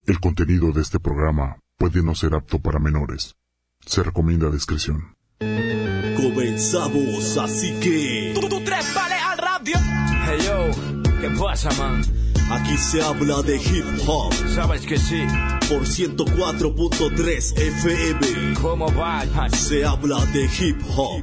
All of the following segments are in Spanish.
El contenido de este programa puede no ser apto para menores. Se recomienda discreción. Comenzamos, así que... Tú trépale al radio. Hey yo, ¿qué pasa, man? Aquí se habla de hip hop. Sabes que sí. Por 104.3 FM. ¿Cómo va? Se habla de hip hop.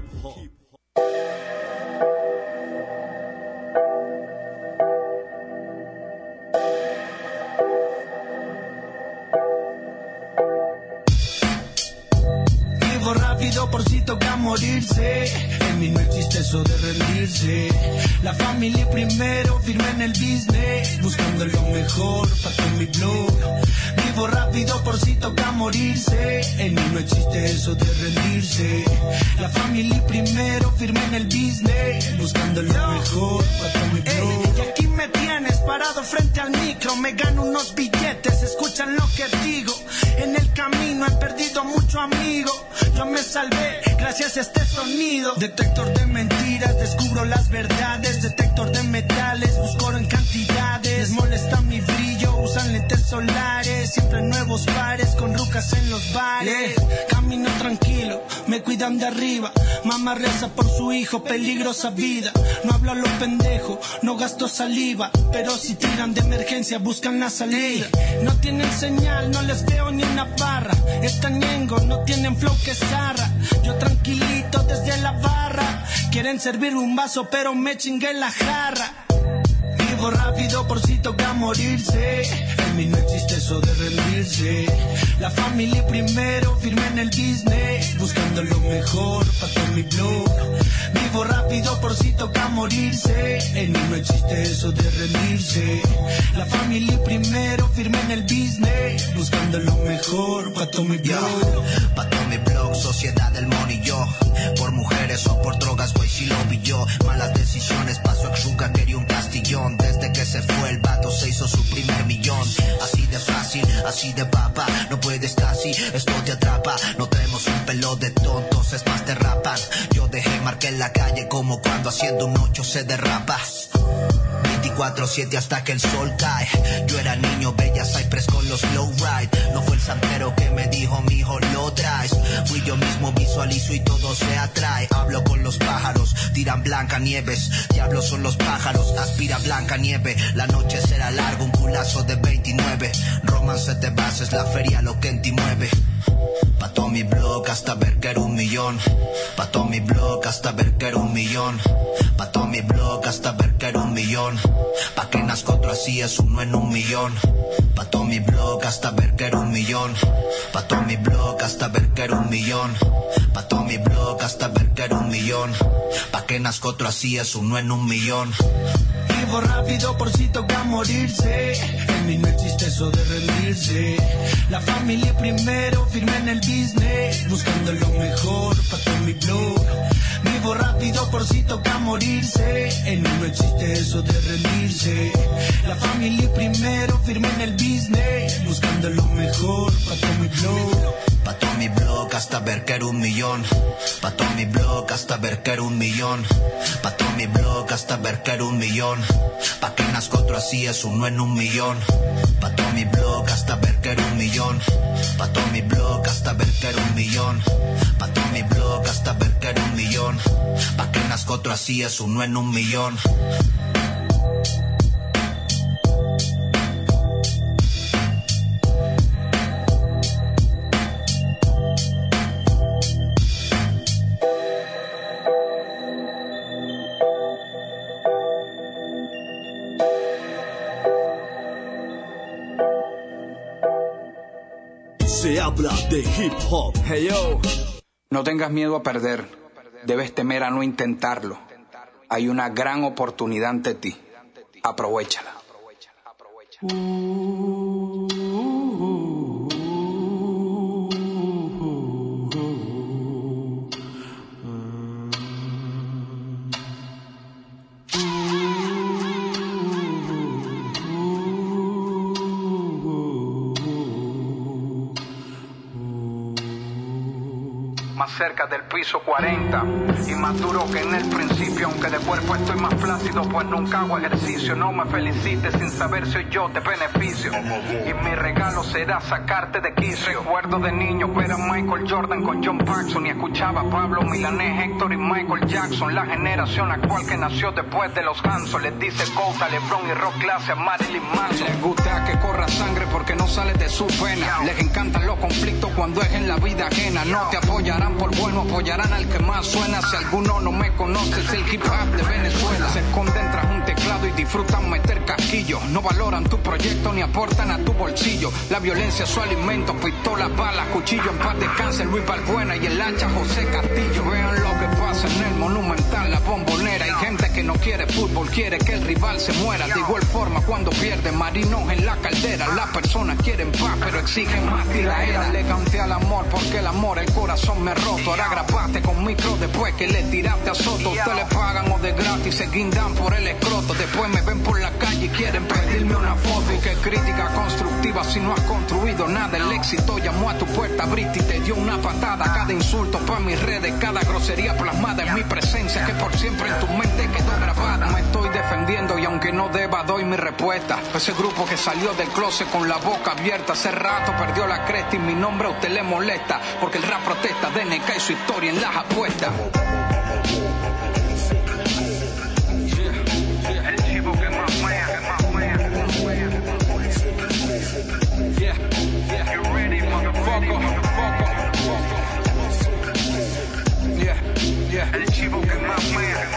Vivo rápido por si toca morirse. En mí no existe eso de rendirse. La familia primero, firme en el business, buscando lo mejor para todo mi blog. Vivo rápido por si toca morirse. En mí no existe eso de rendirse. La familia primero, firme en el business, buscando lo mejor para todo mi blog. Y aquí me tienes parado frente al micro. Me gano unos billetes, escuchan lo que digo. En el camino he perdido mucho amigo. Yo me salvé gracias a este sonido. Detector de mentiras, descubro las verdades. Detector de metales, busco oro en cantidades. Les molesta mi brillo, usan lentes solares. Siempre nuevos pares, con rucas en los bares. Camino tranquilo, me cuidan de arriba. Mamá reza por su hijo, peligrosa vida. No hablo a lo pendejo, no gasto saliva. Pero si tiran de emergencia, buscan la salida. No tienen señal, no les veo ni una barra. Están ñengo, no tienen flow que zarra. Yo tranquilito desde la barra. Quieren servir un vaso, pero me chingué la jarra. Vivo rápido por si toca morirse. En mí no existe eso de rendirse. La familia primero, firme en el business, buscando lo mejor para todo mi blog. Vivo rápido por si toca morirse. En mí no existe eso de rendirse. La familia primero, firme en el business, buscando lo mejor para todo mi blog. Pa' todo mi blog, sociedad del money yo. Por mujeres o por drogas, güey, si lo vi yo. Malas decisiones, paso exuca, quería un castillón. Desde que se fue el vato se hizo su primer millón. Así de fácil, así de papa. No puedes casi, esto te atrapa. No tenemos un pelo de tontos, es más te rapan. Yo dejé marca en la calle como cuando haciendo un 8 se derrapa. 24/7 hasta que el sol cae. Yo era niño, bella Cypress con los low ride. No fue el santero que me dijo, mijo, lo traes. Fui yo mismo, visualizo y todo se atrae. Hablo con los pájaros, tiran blanca nieves. Diablos son los pájaros, aspira blanca nieve. La noche será larga, un culazo de 29. Romance de bases, la feria lo que en ti mueve. Pa' todo mi blog hasta ver que era un millón. Pa' todo mi blog hasta ver que era un millón. Pa' todo mi blog hasta ver que era un millón. Pa' que nazca otro así es uno en un millón. Pa' todo mi blog hasta ver que era un millón. Pa' todo mi blog hasta ver que era un millón. Pa' todo mi blog hasta ver que era un millón. Pa' que nazca otro así es uno en un millón. Vivo rápido por si toca morirse. En mí no existe eso de rendirse. La familia primero, firme en el business, buscando lo mejor para todo mi blog. Vivo rápido por si toca morirse. En mí no existe eso de rendirse. La familia primero, firme en el business, buscando lo mejor para todo mi blog. Pa' todo mi blog hasta ver que era un millón. Pa' todo mi blog hasta ver que era un millón. Pa' todo mi blog hasta ver que era un millón. Pa' que nazca otro así es uno en un millón. Pa' todo mi blog hasta ver que era un millón. Pa' todo mi blog hasta ver que era un millón. Pa' todo mi blog hasta ver que era un millón. Pa' que nazca otro así es uno en un millón. Se habla de hip hop. Hey yo, no tengas miedo a perder. Debes temer a no intentarlo. Hay una gran oportunidad ante ti. Aprovéchala. más cerca del piso 40 y más duro que en el principio, aunque de cuerpo estoy más plácido, pues nunca hago ejercicio. No me felicites sin saber si hoy yo te beneficio, y mi regalo será sacarte de quicio. Recuerdo de niño ver a Michael Jordan con John Paxson y escuchaba a Pablo Milanés, Héctor y Michael Jackson. La generación actual que nació después de los Hanson les dice GOAT a LeBron y rock clase a Marilyn Manson. Les gusta que corra sangre porque no sale de su pena. Les encantan los conflictos cuando es en la vida ajena. No te apoyarán por bueno, apoyarán al que más suena. Si alguno no me conoce, es el hip hop de Venezuela. Se esconden tras un teclado y disfrutan meter casquillos. No valoran tu proyecto ni aportan a tu bolsillo. La violencia es su alimento, pistolas, balas, cuchillo. En paz descanse Luis Balbuena y el hacha José Castillo. Vean lo que pasa en el Monumental, la Bombonera. Hay gente que no quiere fútbol, quiere que el rival se muera. De igual forma cuando pierde marinos en la caldera. Las personas quieren paz pero exigen más tiraera. Le canté al amor porque el amor el corazón me roto. Ahora grabaste con micro después que le tiraste a Soto. Ustedes le pagan o de gratis se guindan por el escroto. Después me ven por la calle y quieren pedirme una foto. Y que crítica constructiva si no has construido nada. El éxito llamó a tu puerta, abriste y te dio una patada. Cada insulto pa' mis redes, cada grosería plasmada en mi presencia, que por siempre en tu mente quedó grabada. Me estoy defendiendo y aunque no deba doy mi respuesta. Ese grupo que salió del closet con la boca abierta hace rato perdió la cresta y mi nombre a usted le molesta, porque el rap protesta DNK y su historia en las apuestas. El chivo que más mea, You ready, motherfucker? El chivo que más mea.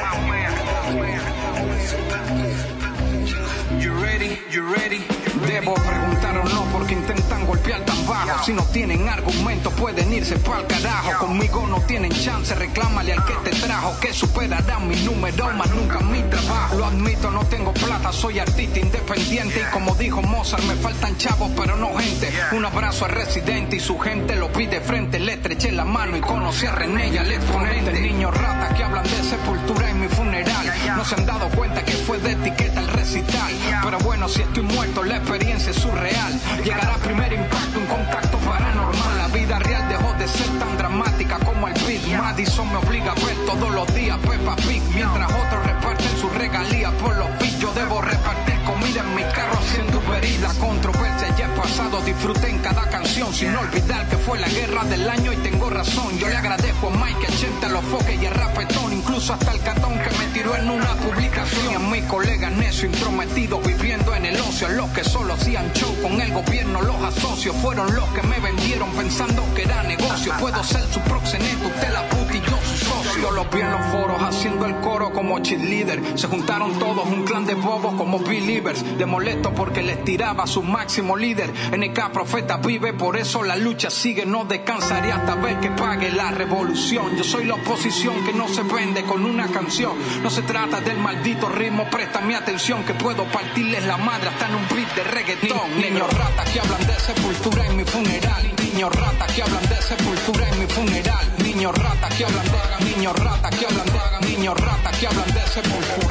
You ready? Debo preguntar o no porque intentan golpear tan bajo. Si no tienen argumentos pueden irse pa'l carajo. Conmigo no tienen chance, reclámale al que te trajo, que superarán mi número más nunca mi trabajo. Lo admito, no tengo plata, soy artista independiente. Y como dijo Mozart, me faltan chavos pero no gente. Un abrazo a Residente y su gente lo pide frente. Le estreché la mano y conocí a René y al exponente. Niños ratas que hablan de sepultura en mi funeral. No se han dado cuenta que fue de etiqueta el recital. Pero bueno, si estoy muerto la experiencia es surreal. Llegará primer impacto, un contacto paranormal. La vida real dejó de ser tan dramática como el beat. Madison me obliga a ver todos los días Peppa Pig, mientras otros reparten sus regalías por los beats. Yo debo repartir comida en mi carro haciendo Uber Eats. La controversia ya es pasado, disfruté en cada canción sin olvidar que fue la guerra del año y tengo razón. Yo le agradezco a Mike, a Chente, a los foques y a Rapetón, incluso hasta el catón que me tiró en una publicación. Y a mis colegas necios intrometidos viviendo en el ocio, a los que solo hacían show con el gobierno los asocios. Fueron los que me vendieron pensando que era negocio. Puedo ser su proxeneta, usted la puta y yo su socio. Yo los vi en los foros haciendo el coro como cheerleader. Se juntaron todos, un clan de bobos como believers. De molesto porque les tiraba a su máximo líder. NK Profeta vive, por eso la lucha sigue. No descansaré hasta ver que pague la revolución. Yo soy la oposición que no se vende con una canción. No se trata del maldito ritmo, presta mi atención que puedo partirles la madre hasta en un beat de reggaetón. Niños ratas que hablan de sepultura en mi funeral. Niños ratas que hablan de sepultura en mi funeral. Niños ratas que hablan de, niños ratas que hablan de, niños ratas que hablan de sepultura.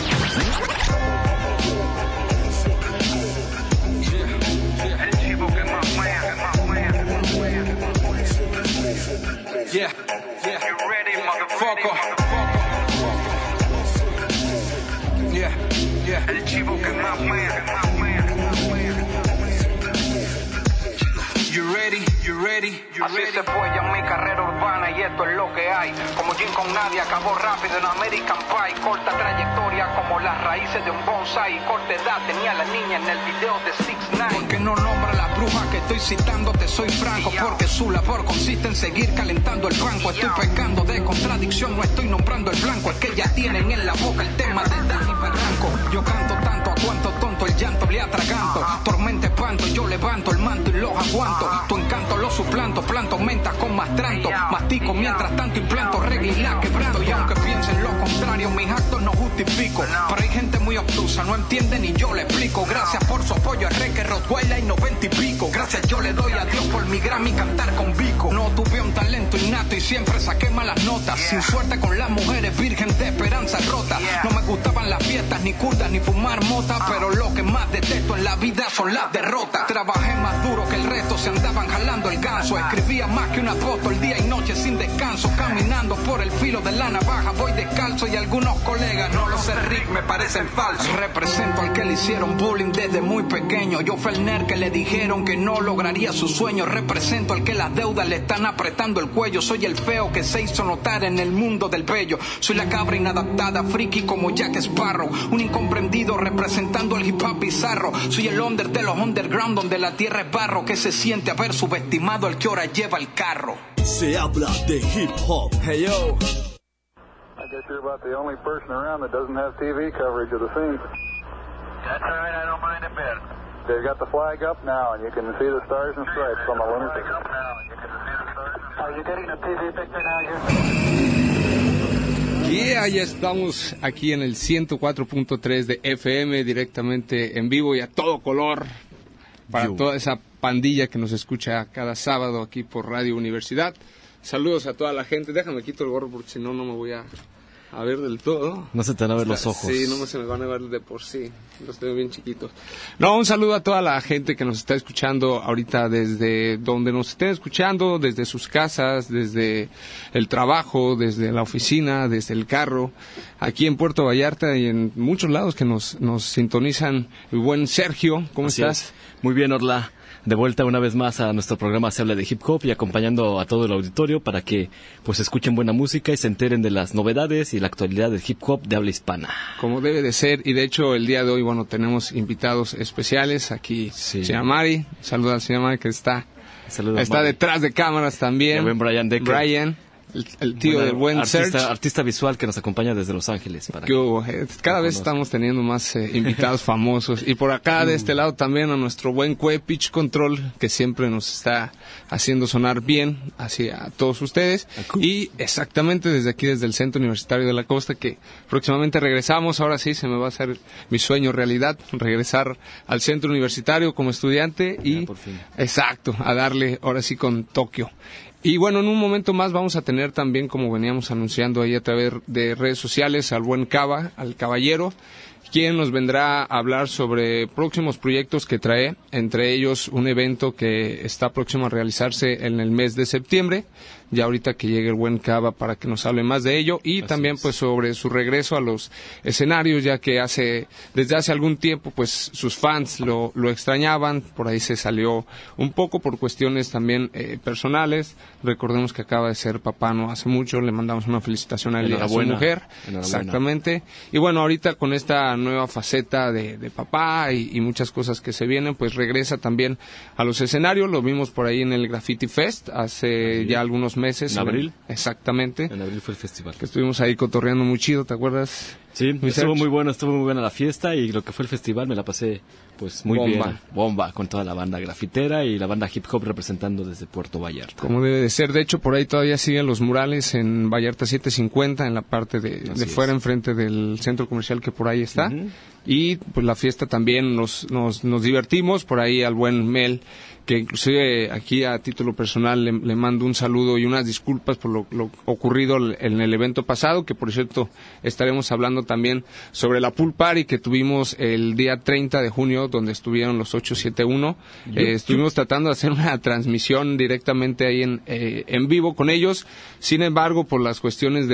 El chivo que más mea. Yeah. You ready, motherfucker? Yeah. El chivo que más mea. You ready? Así se fue ya mi carrera urbana y esto es lo que hay. Como Jim con nadie acabó rápido en American Pie. Corta trayectoria como las raíces de un bonsai. Corta edad tenía la niña en el video de 6ix9ine. Porque no nombra la bruja que estoy citando, te soy franco. Porque su labor consiste en seguir calentando el banco. Estoy pecando de contradicción, no estoy nombrando el blanco. Es que ya tienen en la boca el tema de Dani Barranco. Yo canto tanto a cuanto tonto el llanto le atraganto. Tormenta espanto, yo levanto el manto y los aguanto. Tu encanto lo suplanto, planto mentas con más tranto. Mastico mientras tanto implanto regla y la quebranto. Y aunque piensen lo contrario, mis actos no justifico. Pero hay gente muy obtusa, no entiende ni yo le explico. Gracias por su apoyo a Reque, Rottweiler y 90 y pico. Gracias yo le doy a Dios por mi Grammy cantar con Vico. No tuve un talento innato y siempre saqué malas notas. Sin suerte con las mujeres, virgen de esperanza rota. No me gustaban las fiestas, ni curdas, ni fumar mota, pero lo que más detesto en la vida son las derrotas. Trabajé más duro que el resto, se andaban jalando el ganso. Escribía más que un apóstol, día y noche sin descanso. Caminando por el filo de la navaja, voy descalzo y algunos colegas, no lo sé Rick, me parecen falsos. Represento al que le hicieron bullying desde muy pequeño. Yo fui el nerd que le dijeron que no lograría su sueño. Represento al que las deudas le están apretando el cuello. Soy el feo que se hizo notar en el mundo del bello. Soy la cabra inadaptada, friki como Jack Sparrow. Un incomprendido representando el hip hop bizarro. Soy el under de los underground donde la tierra es barro. Que se siente haber subestimado al que ahora lleva el carro. Se habla de hip hop. Hey yo. I guess you're about the only person around that doesn't have TV coverage of the scene. That's all right, I don't mind a bit. They've got the flag up now, and you can see the stars and stripes on the lunar. Flag up now, you can see the stars. Are you getting a TV picture now? Yeah, ya estamos aquí en el 104.3 de FM, directamente en vivo y a todo color, para toda esa pandilla que nos escucha cada sábado aquí por Radio Universidad. Saludos a toda la gente. Déjame quito el gorro porque si no, no me voy a ver del todo. No se te van a ver los ojos. Sí, no se me van a ver de por sí. Los tengo bien chiquitos. No, un saludo a toda la gente que nos está escuchando ahorita desde donde nos estén escuchando, desde sus casas, desde el trabajo, desde la oficina, desde el carro, aquí en Puerto Vallarta y en muchos lados que nos sintonizan. El buen Sergio, ¿cómo estás? Es. Muy bien, Orla. De vuelta una vez más a nuestro programa Se habla de hip hop y acompañando a todo el auditorio para que pues escuchen buena música y se enteren de las novedades y la actualidad del hip hop de habla hispana. Como debe de ser, y de hecho el día de hoy, bueno, tenemos invitados especiales aquí. Sí. Señora Mari, saluda al señor Mari que está detrás de cámaras también. El buen Brian Decker. Brian. El tío del buen Serge. Artista visual que nos acompaña desde Los Ángeles. Cada vez estamos teniendo más invitados famosos. Y por acá, de este lado, también a nuestro buen Cue Pitch Control, que siempre nos está haciendo sonar bien hacia todos ustedes. Y exactamente desde aquí, desde el Centro Universitario de la Costa, que próximamente regresamos. Ahora sí, se me va a hacer mi sueño realidad, regresar al Centro Universitario como estudiante y, por fin. Exacto, a darle ahora sí con Tokio. Y bueno, en un momento más vamos a tener también, como veníamos anunciando ahí a través de redes sociales, al buen Cava, al Caballero, quien nos vendrá a hablar sobre próximos proyectos que trae, entre ellos un evento que está próximo a realizarse en el mes de septiembre, ya ahorita que llegue el buen Cava para que nos hable más de ello, y también pues sobre su regreso a los escenarios, ya que desde hace algún tiempo pues sus fans lo extrañaban, por ahí se salió un poco por cuestiones también personales. Recordemos que acaba de ser papá no hace mucho, le mandamos una felicitación a él y a su mujer. Exactamente. Y bueno, ahorita con esta nueva faceta de papá y muchas cosas que se vienen, pues regresa también a los escenarios. Lo vimos por ahí en el Graffiti Fest hace ya algunos meses. ¿En abril? Exactamente. En abril fue el festival. Que estuvimos ahí cotorreando muy chido, ¿te acuerdas? Sí, estuvo muy buena la fiesta y lo que fue el festival me la pasé pues muy bien. Bomba, con toda la banda grafitera y la banda hip hop representando desde Puerto Vallarta. Como debe de ser, de hecho por ahí todavía siguen los murales en Vallarta 750, en la parte de fuera, enfrente del centro comercial que por ahí está. Uh-huh. Y pues la fiesta también nos divertimos, por ahí al buen Mel, que inclusive aquí a título personal le mando un saludo y unas disculpas por lo ocurrido en el evento pasado, que por cierto estaremos hablando también sobre la Pool Party que tuvimos el día 30 de junio, donde estuvieron los 871. Estuvimos tratando de hacer una transmisión directamente ahí en vivo con ellos, sin embargo por las cuestiones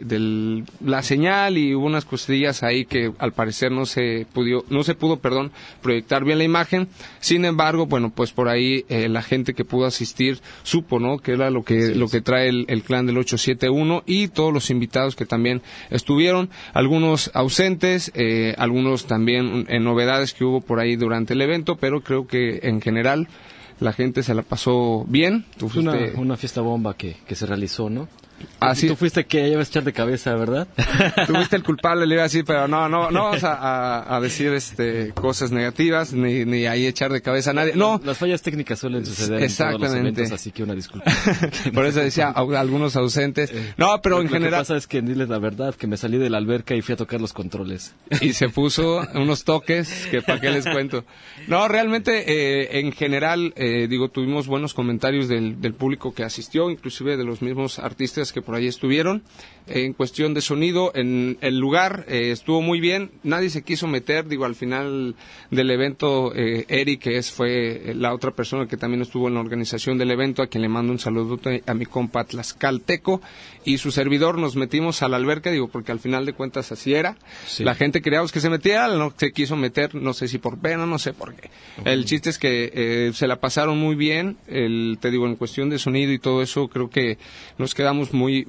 de la señal y hubo unas cosillas ahí que al parecer no se pudo proyectar bien la imagen. Sin embargo, bueno, pues por ahí la gente que pudo asistir supo, ¿no?, que era lo que trae el clan del 871 y todos los invitados que también estuvieron, algunos ausentes, algunos también en novedades que hubo por ahí durante el evento, pero creo que en general la gente se la pasó bien. Una fiesta bomba que se realizó, ¿no? Así. Tú fuiste que ibas a echar de cabeza, ¿verdad? Tú fuiste el culpable, le iba a decir, pero no vamos a decir cosas negativas, ni ahí echar de cabeza a nadie. No. Las fallas técnicas suelen suceder en todos los eventos, así que una disculpa. Por eso decía, algunos ausentes. No, pero en general... Lo que pasa es que, diles la verdad, que me salí de la alberca y fui a tocar los controles. Y se puso unos toques, que para qué les cuento. No, realmente, en general, tuvimos buenos comentarios del público que asistió, inclusive de los mismos artistas artistas que por ahí estuvieron. En cuestión de sonido, en el lugar estuvo muy bien, nadie se quiso meter, digo, al final del evento, Eric, que fue la otra persona que también estuvo en la organización del evento, a quien le mando un saludo a mi compa Tlaxcalteco, y su servidor nos metimos a la alberca, digo, porque al final de cuentas así era, sí. La gente queríamos que se metiera, no se quiso meter, no sé si por pena, no sé por qué. El chiste es que se la pasaron muy bien, te digo, en cuestión de sonido y todo eso, creo que nos quedamos muy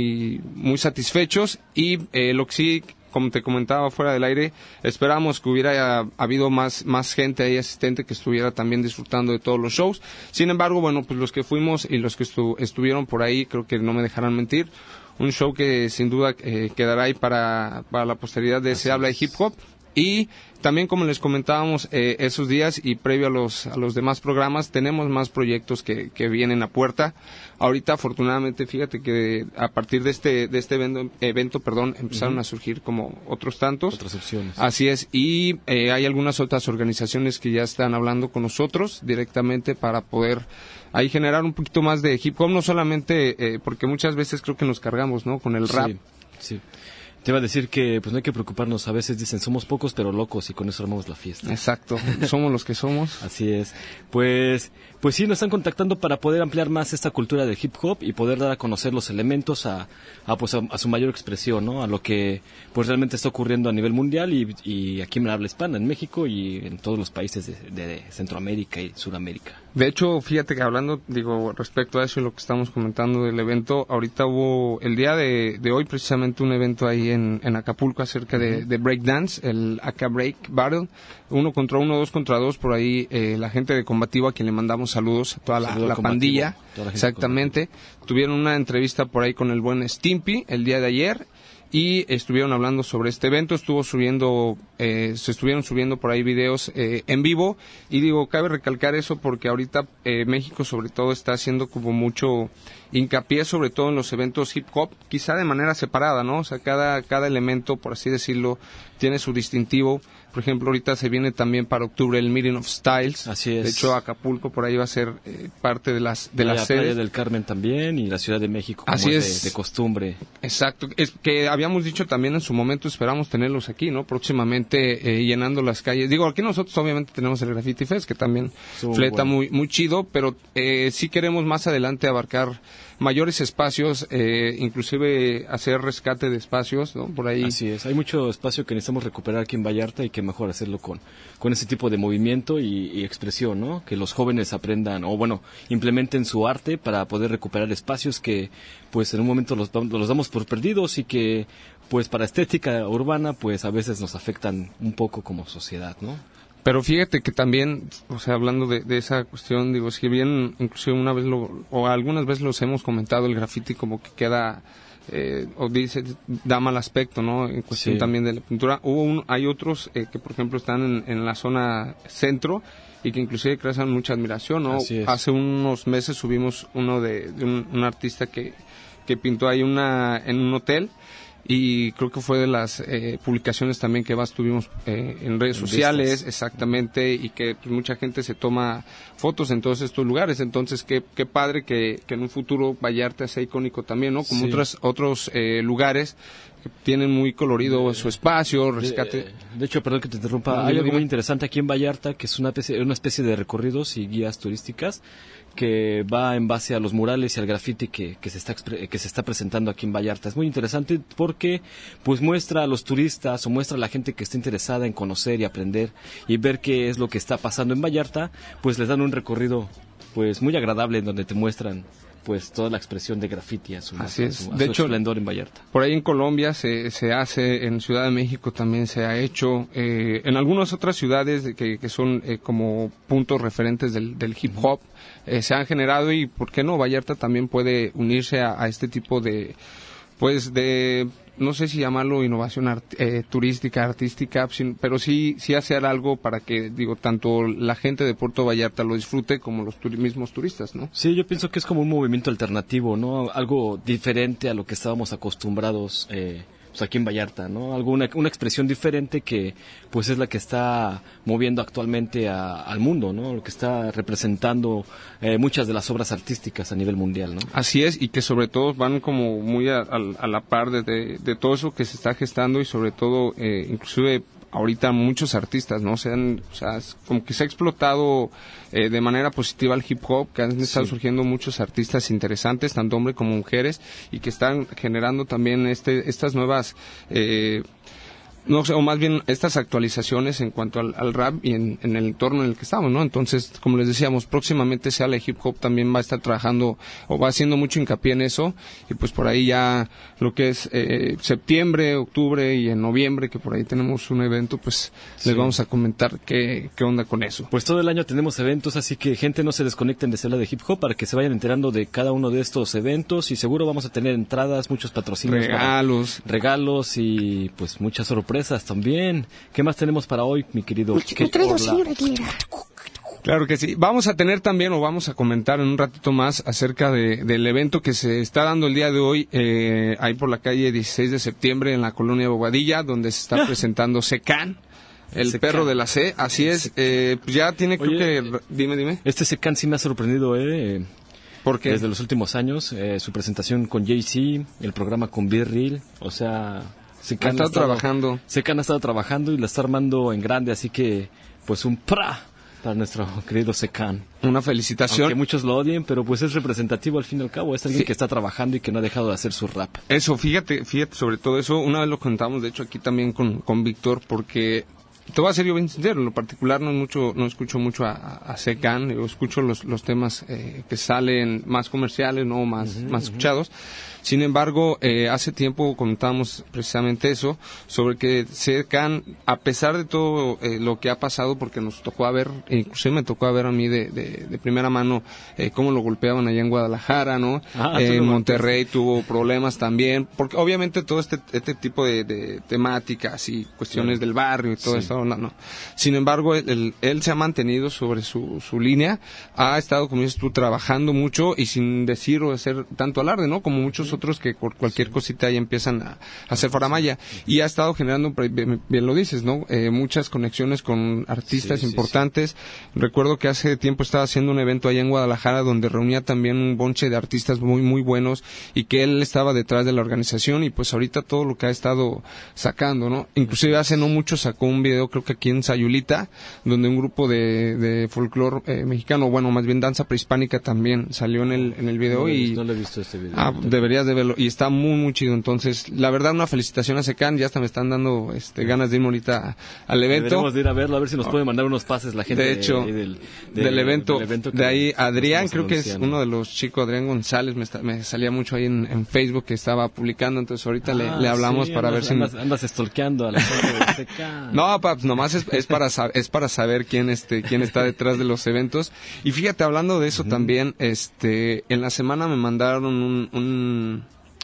satisfechos, y lo que sí, como te comentaba fuera del aire, esperamos que hubiera habido más gente ahí asistente que estuviera también disfrutando de todos los shows. Sin embargo, bueno, pues los que fuimos y los que estuvieron por ahí, creo que no me dejarán mentir. Un show que sin duda quedará ahí para la posteridad de Se Habla de Hip Hop. Y también, como les comentábamos esos días y previo a los demás programas, tenemos más proyectos que vienen a puerta. Ahorita, afortunadamente, fíjate que a partir de este evento, empezaron a surgir como otros tantos. Otras opciones. Así es, y hay algunas otras organizaciones que ya están hablando con nosotros directamente para poder ahí generar un poquito más de hip hop, no solamente porque muchas veces creo que nos cargamos, ¿no?, con el rap. Sí. Te iba a decir que pues no hay que preocuparnos, a veces dicen somos pocos pero locos, y con eso armamos la fiesta. Exacto, somos los que somos. Así es. Pues sí, nos están contactando para poder ampliar más esta cultura del hip hop y poder dar a conocer los elementos a su mayor expresión, ¿no? A lo que pues realmente está ocurriendo a nivel mundial y aquí en habla hispana, en México y en todos los países de Centroamérica y Sudamérica. De hecho, fíjate que hablando, digo, respecto a eso y lo que estamos comentando del evento, ahorita hubo el día de hoy precisamente un evento ahí en Acapulco acerca de breakdance, el Aca Break Battle, 1 contra 1, 2 contra 2, por ahí la gente de Combativo, a quien le mandamos saludos, a toda la pandilla, exactamente. Tuvieron una entrevista por ahí con el buen Stimpy el día de ayer, y estuvieron hablando sobre este evento, se estuvieron subiendo por ahí videos en vivo, y digo, cabe recalcar eso porque ahorita México sobre todo está haciendo como mucho hincapié sobre todo en los eventos hip hop, quizá de manera separada, ¿no? O sea, cada elemento, por así decirlo, tiene su distintivo. Por ejemplo, ahorita se viene también para octubre el Meeting of Styles. Así es. De hecho, Acapulco por ahí va a ser parte de las la sedes. Playa del Carmen también, y la Ciudad de México, como así es de costumbre. Exacto. Es que habíamos dicho también en su momento, esperamos tenerlos aquí, ¿no? Próximamente llenando las calles. Digo, aquí nosotros obviamente tenemos el Graffiti Fest, que también fleta bueno. muy chido, pero sí queremos más adelante abarcar mayores espacios, inclusive hacer rescate de espacios, ¿no? Por ahí. Así es, hay mucho espacio que necesitamos recuperar aquí en Vallarta, y que mejor hacerlo con ese tipo de movimiento y expresión, ¿no? Que los jóvenes aprendan, o bueno, implementen su arte para poder recuperar espacios que pues en un momento los damos por perdidos, y que pues para estética urbana pues a veces nos afectan un poco como sociedad, ¿no? Pero fíjate que también, o sea, hablando de esa cuestión, digo, si bien inclusive una vez o algunas veces los hemos comentado, el graffiti como que queda, o dice, da mal aspecto, ¿no? En cuestión también de la pintura. Hay otros que, por ejemplo, están en la zona centro y que inclusive crean mucha admiración, ¿no? Hace unos meses subimos uno de un artista que pintó ahí en un hotel. Y creo que fue de las publicaciones también que tuvimos en redes sociales, exactamente, y que pues, mucha gente se toma fotos en todos estos lugares. Entonces, qué padre que en un futuro Vallarta sea icónico también, ¿no? Como otros lugares que tienen muy colorido su espacio, rescate. De hecho, perdón que te interrumpa, hay algo muy interesante aquí en Vallarta, que es una especie de recorridos y guías turísticas que va en base a los murales y al graffiti que se está presentando aquí en Vallarta. Es muy interesante porque pues muestra a los turistas, o muestra a la gente que está interesada en conocer y aprender y ver qué es lo que está pasando en Vallarta, pues les dan un recorrido pues muy agradable, en donde te muestran pues toda la expresión de graffiti a su esplendor en Vallarta. Por ahí en Colombia se hace, en Ciudad de México también se ha hecho, en algunas otras ciudades que son como puntos referentes del hip hop, se han generado, y por qué no, Vallarta también puede unirse a este tipo de, pues de, no sé si llamarlo innovación turística, artística, pero sí hacer algo para que, digo, tanto la gente de Puerto Vallarta lo disfrute como los mismos turistas, ¿no? Sí, yo pienso que es como un movimiento alternativo, ¿no? Algo diferente a lo que estábamos acostumbrados pues aquí en Vallarta, ¿no? Una expresión diferente que pues es la que está moviendo actualmente al mundo, ¿no? Lo que está representando muchas de las obras artísticas a nivel mundial, ¿no? Así es, y que sobre todo van como muy a la par de todo eso que se está gestando, y sobre todo inclusive ahorita muchos artistas, ¿no? O sea, como que se ha explotado de manera positiva el hip hop, que han estado surgiendo muchos artistas interesantes, tanto hombres como mujeres, y que están generando también estas nuevas no sé, o más bien estas actualizaciones en cuanto al rap y en el entorno en el que estamos, ¿no? Entonces, como les decíamos, próximamente Seale Hip Hop también va a estar trabajando o va haciendo mucho hincapié en eso, y pues por ahí ya lo que es septiembre, octubre y en noviembre, que por ahí tenemos un evento, pues les vamos a comentar qué onda con eso. Pues todo el año tenemos eventos, así que gente, no se desconecten de Seale de Hip Hop para que se vayan enterando de cada uno de estos eventos, y seguro vamos a tener entradas, muchos patrocinios, regalos y pues muchas sorpresas también. ¿Qué más tenemos para hoy, mi querido? Claro que sí. Vamos a tener también, o vamos a comentar en un ratito más acerca del evento que se está dando el día de hoy, ahí por la calle 16 de septiembre en la colonia Bobadilla, donde se está presentando Secan, el perro de la C. Así es. Pues ya tiene, creo que... Dime. Este Secan sí me ha sorprendido, porque desde los últimos años, su presentación con Jay-Z, el programa con B-Real, o sea... Secan ha estado trabajando y la está armando en grande, así que pues un para nuestro querido Secan. Una felicitación. Aunque muchos lo odien, pero pues es representativo al fin y al cabo, es alguien que está trabajando y que no ha dejado de hacer su rap. Eso, fíjate sobre todo eso, una vez lo contamos de hecho aquí también con Víctor, porque te voy a ser yo bien sincero, en lo particular no escucho mucho a Secan, yo escucho los temas que salen más comerciales, no más escuchados. Sin embargo, hace tiempo comentábamos precisamente eso, sobre que Secan, a pesar de todo lo que ha pasado, porque nos tocó ver, inclusive me tocó ver a mí de primera mano cómo lo golpeaban allá en Guadalajara, ¿no? En Monterrey tuvo problemas también, porque obviamente todo este tipo de temáticas y cuestiones del barrio y todo eso, no. Sin embargo, él se ha mantenido sobre su línea, ha estado, como dices tú, trabajando mucho y sin decir o hacer tanto alarde, ¿no? Como muchos otros que por cualquier cosita ya empiezan a hacer faramalla, y ha estado generando, bien lo dices, ¿no? Muchas conexiones con artistas importantes. Recuerdo que hace tiempo estaba haciendo un evento allá en Guadalajara donde reunía también un bonche de artistas muy muy buenos, y que él estaba detrás de la organización, y pues ahorita todo lo que ha estado sacando, ¿no? Inclusive hace no mucho sacó un video, creo que aquí en Sayulita, donde un grupo de folclore mexicano, bueno, más bien danza prehispánica también salió en el video. No le he visto este video. Deberías de verlo, y está muy muy chido. Entonces, la verdad, una felicitación a Secan, ya hasta me están dando ganas de irme ahorita al evento. Deberíamos de ir a verlo, a ver si nos puede mandar unos pases la gente. De hecho, del evento de ahí, Adrián, creo que es uno de los chicos, Adrián González, me salía mucho ahí en Facebook que estaba publicando, entonces ahorita le hablamos para ver si... Andas stalkeando a la gente de Secan. No, paps, nomás es para saber quién está detrás de los eventos. Y fíjate, hablando de eso también, en la semana me mandaron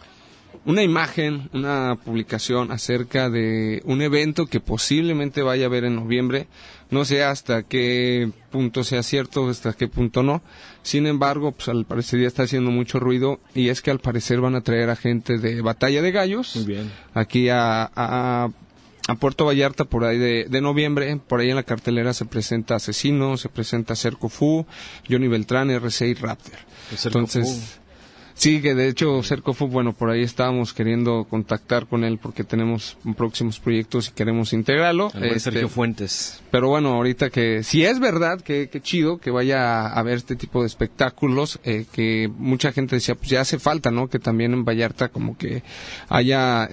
una imagen, una publicación acerca de un evento que posiblemente vaya a haber en noviembre. No sé hasta qué punto sea cierto, hasta qué punto no. Sin embargo, pues al parecer ya está haciendo mucho ruido, y es que al parecer van a traer a gente de Batalla de Gallos. Muy bien. Aquí a Puerto Vallarta por ahí de noviembre. Por ahí en la cartelera se presenta Asesino, se presenta Cerco Fu, Johnny Beltrán, RC y Raptor. Entonces... Sí, que de hecho Cerco Fu, bueno, por ahí estábamos queriendo contactar con él porque tenemos próximos proyectos y queremos integrarlo. Sergio Fuentes. Pero bueno, ahorita que si es verdad, que chido que vaya a ver este tipo de espectáculos, que mucha gente decía, pues ya hace falta, ¿no? Que también en Vallarta como que haya...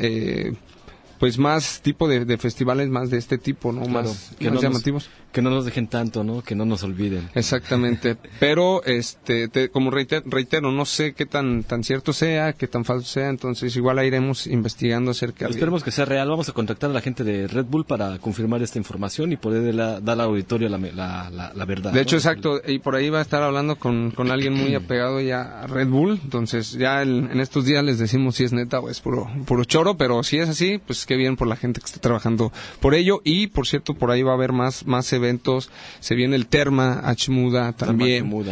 pues más tipo de festivales más de este tipo, ¿no? Claro, más llamativos. Que no nos dejen tanto, ¿no? Que no nos olviden. Exactamente. Pero, como reitero, no sé qué tan cierto sea, qué tan falso sea, entonces igual iremos investigando acerca de... Esperemos que sea real. Vamos a contactar a la gente de Red Bull para confirmar esta información y poder dar al auditorio la verdad. De hecho, exacto, y por ahí va a estar hablando con alguien muy apegado ya a Red Bull, entonces ya en estos días les decimos si es neta o es puro choro, pero si es así, pues qué bien por la gente que está trabajando por ello. Y, por cierto, por ahí va a haber más eventos. Se viene el Terma H Muda también.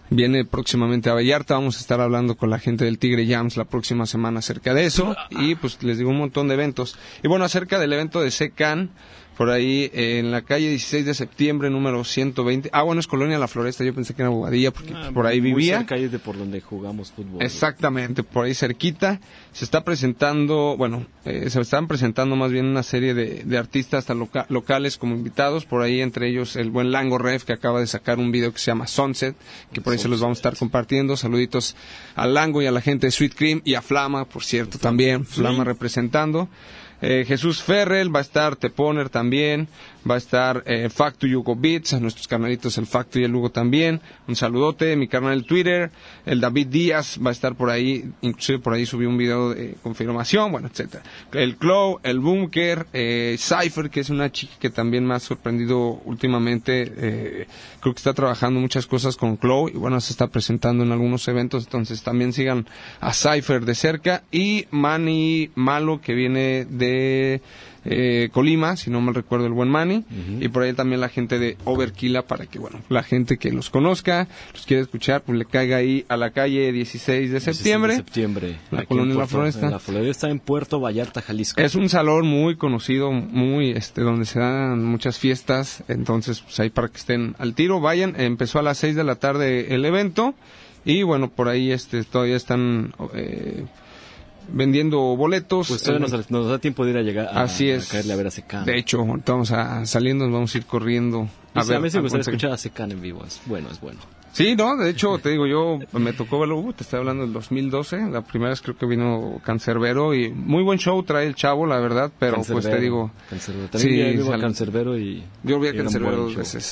viene próximamente a Vallarta. Vamos a estar hablando con la gente del Tigre Jams la próxima semana acerca de eso. Y pues les digo un montón de eventos. Y bueno, acerca del evento de SECAN, por ahí en la calle 16 de septiembre, número 120. Bueno, es Colonia La Floresta. Yo pensé que era Bobadilla porque por ahí vivía. Muy cerca de por donde jugamos fútbol. Exactamente, por ahí cerquita. Se está presentando, se están presentando más bien una serie de artistas locales como invitados. Por ahí entre ellos el buen Lango Ref, que acaba de sacar un video que se llama Sunset, que por ahí se los vamos a estar compartiendo. Saluditos a Lango y a la gente de Sweet Cream y a Flama, por cierto, también. Flama representando. Jesús Ferrell, va a estar Teponer también, va a estar Facto y Hugo Beats, a nuestros carnalitos el Facto y el Hugo también, un saludote, mi carnal el Twitter, el David Díaz va a estar por ahí, inclusive por ahí subí un video de confirmación, etcétera. El Clow, el Bunker, Cypher, que es una chica que también me ha sorprendido últimamente, creo que está trabajando muchas cosas con Clow y se está presentando en algunos eventos, entonces también sigan a Cypher de cerca, y Manny Malo, que viene de Colima, si no mal recuerdo, el buen Manny, y por ahí también la gente de Overkilla, para que la gente que los conozca, los quiere escuchar, pues le caiga ahí a la calle 16 de septiembre, la Colonia La Floresta. La Floresta en Puerto Vallarta, Jalisco. Es un salón muy conocido, muy donde se dan muchas fiestas, entonces pues ahí para que estén al tiro, vayan. Empezó a las 6 de la tarde el evento, y por ahí todavía están vendiendo boletos. Pues todavía nos da tiempo de ir a llegar a caerle a ver a SECAN. De hecho, vamos saliendo, vamos a ir corriendo a ver. A mí sí me gustaría escuchar a SECAN en vivo, es bueno. Sí, de hecho, te digo, yo me tocó verlo, te estoy hablando del 2012, la primera vez creo que vino Cancerbero, y muy buen show trae el chavo, la verdad, pero Cancerbero, pues te digo... También vi a Cancerbero y... Yo vi a Cancerbero 2 veces.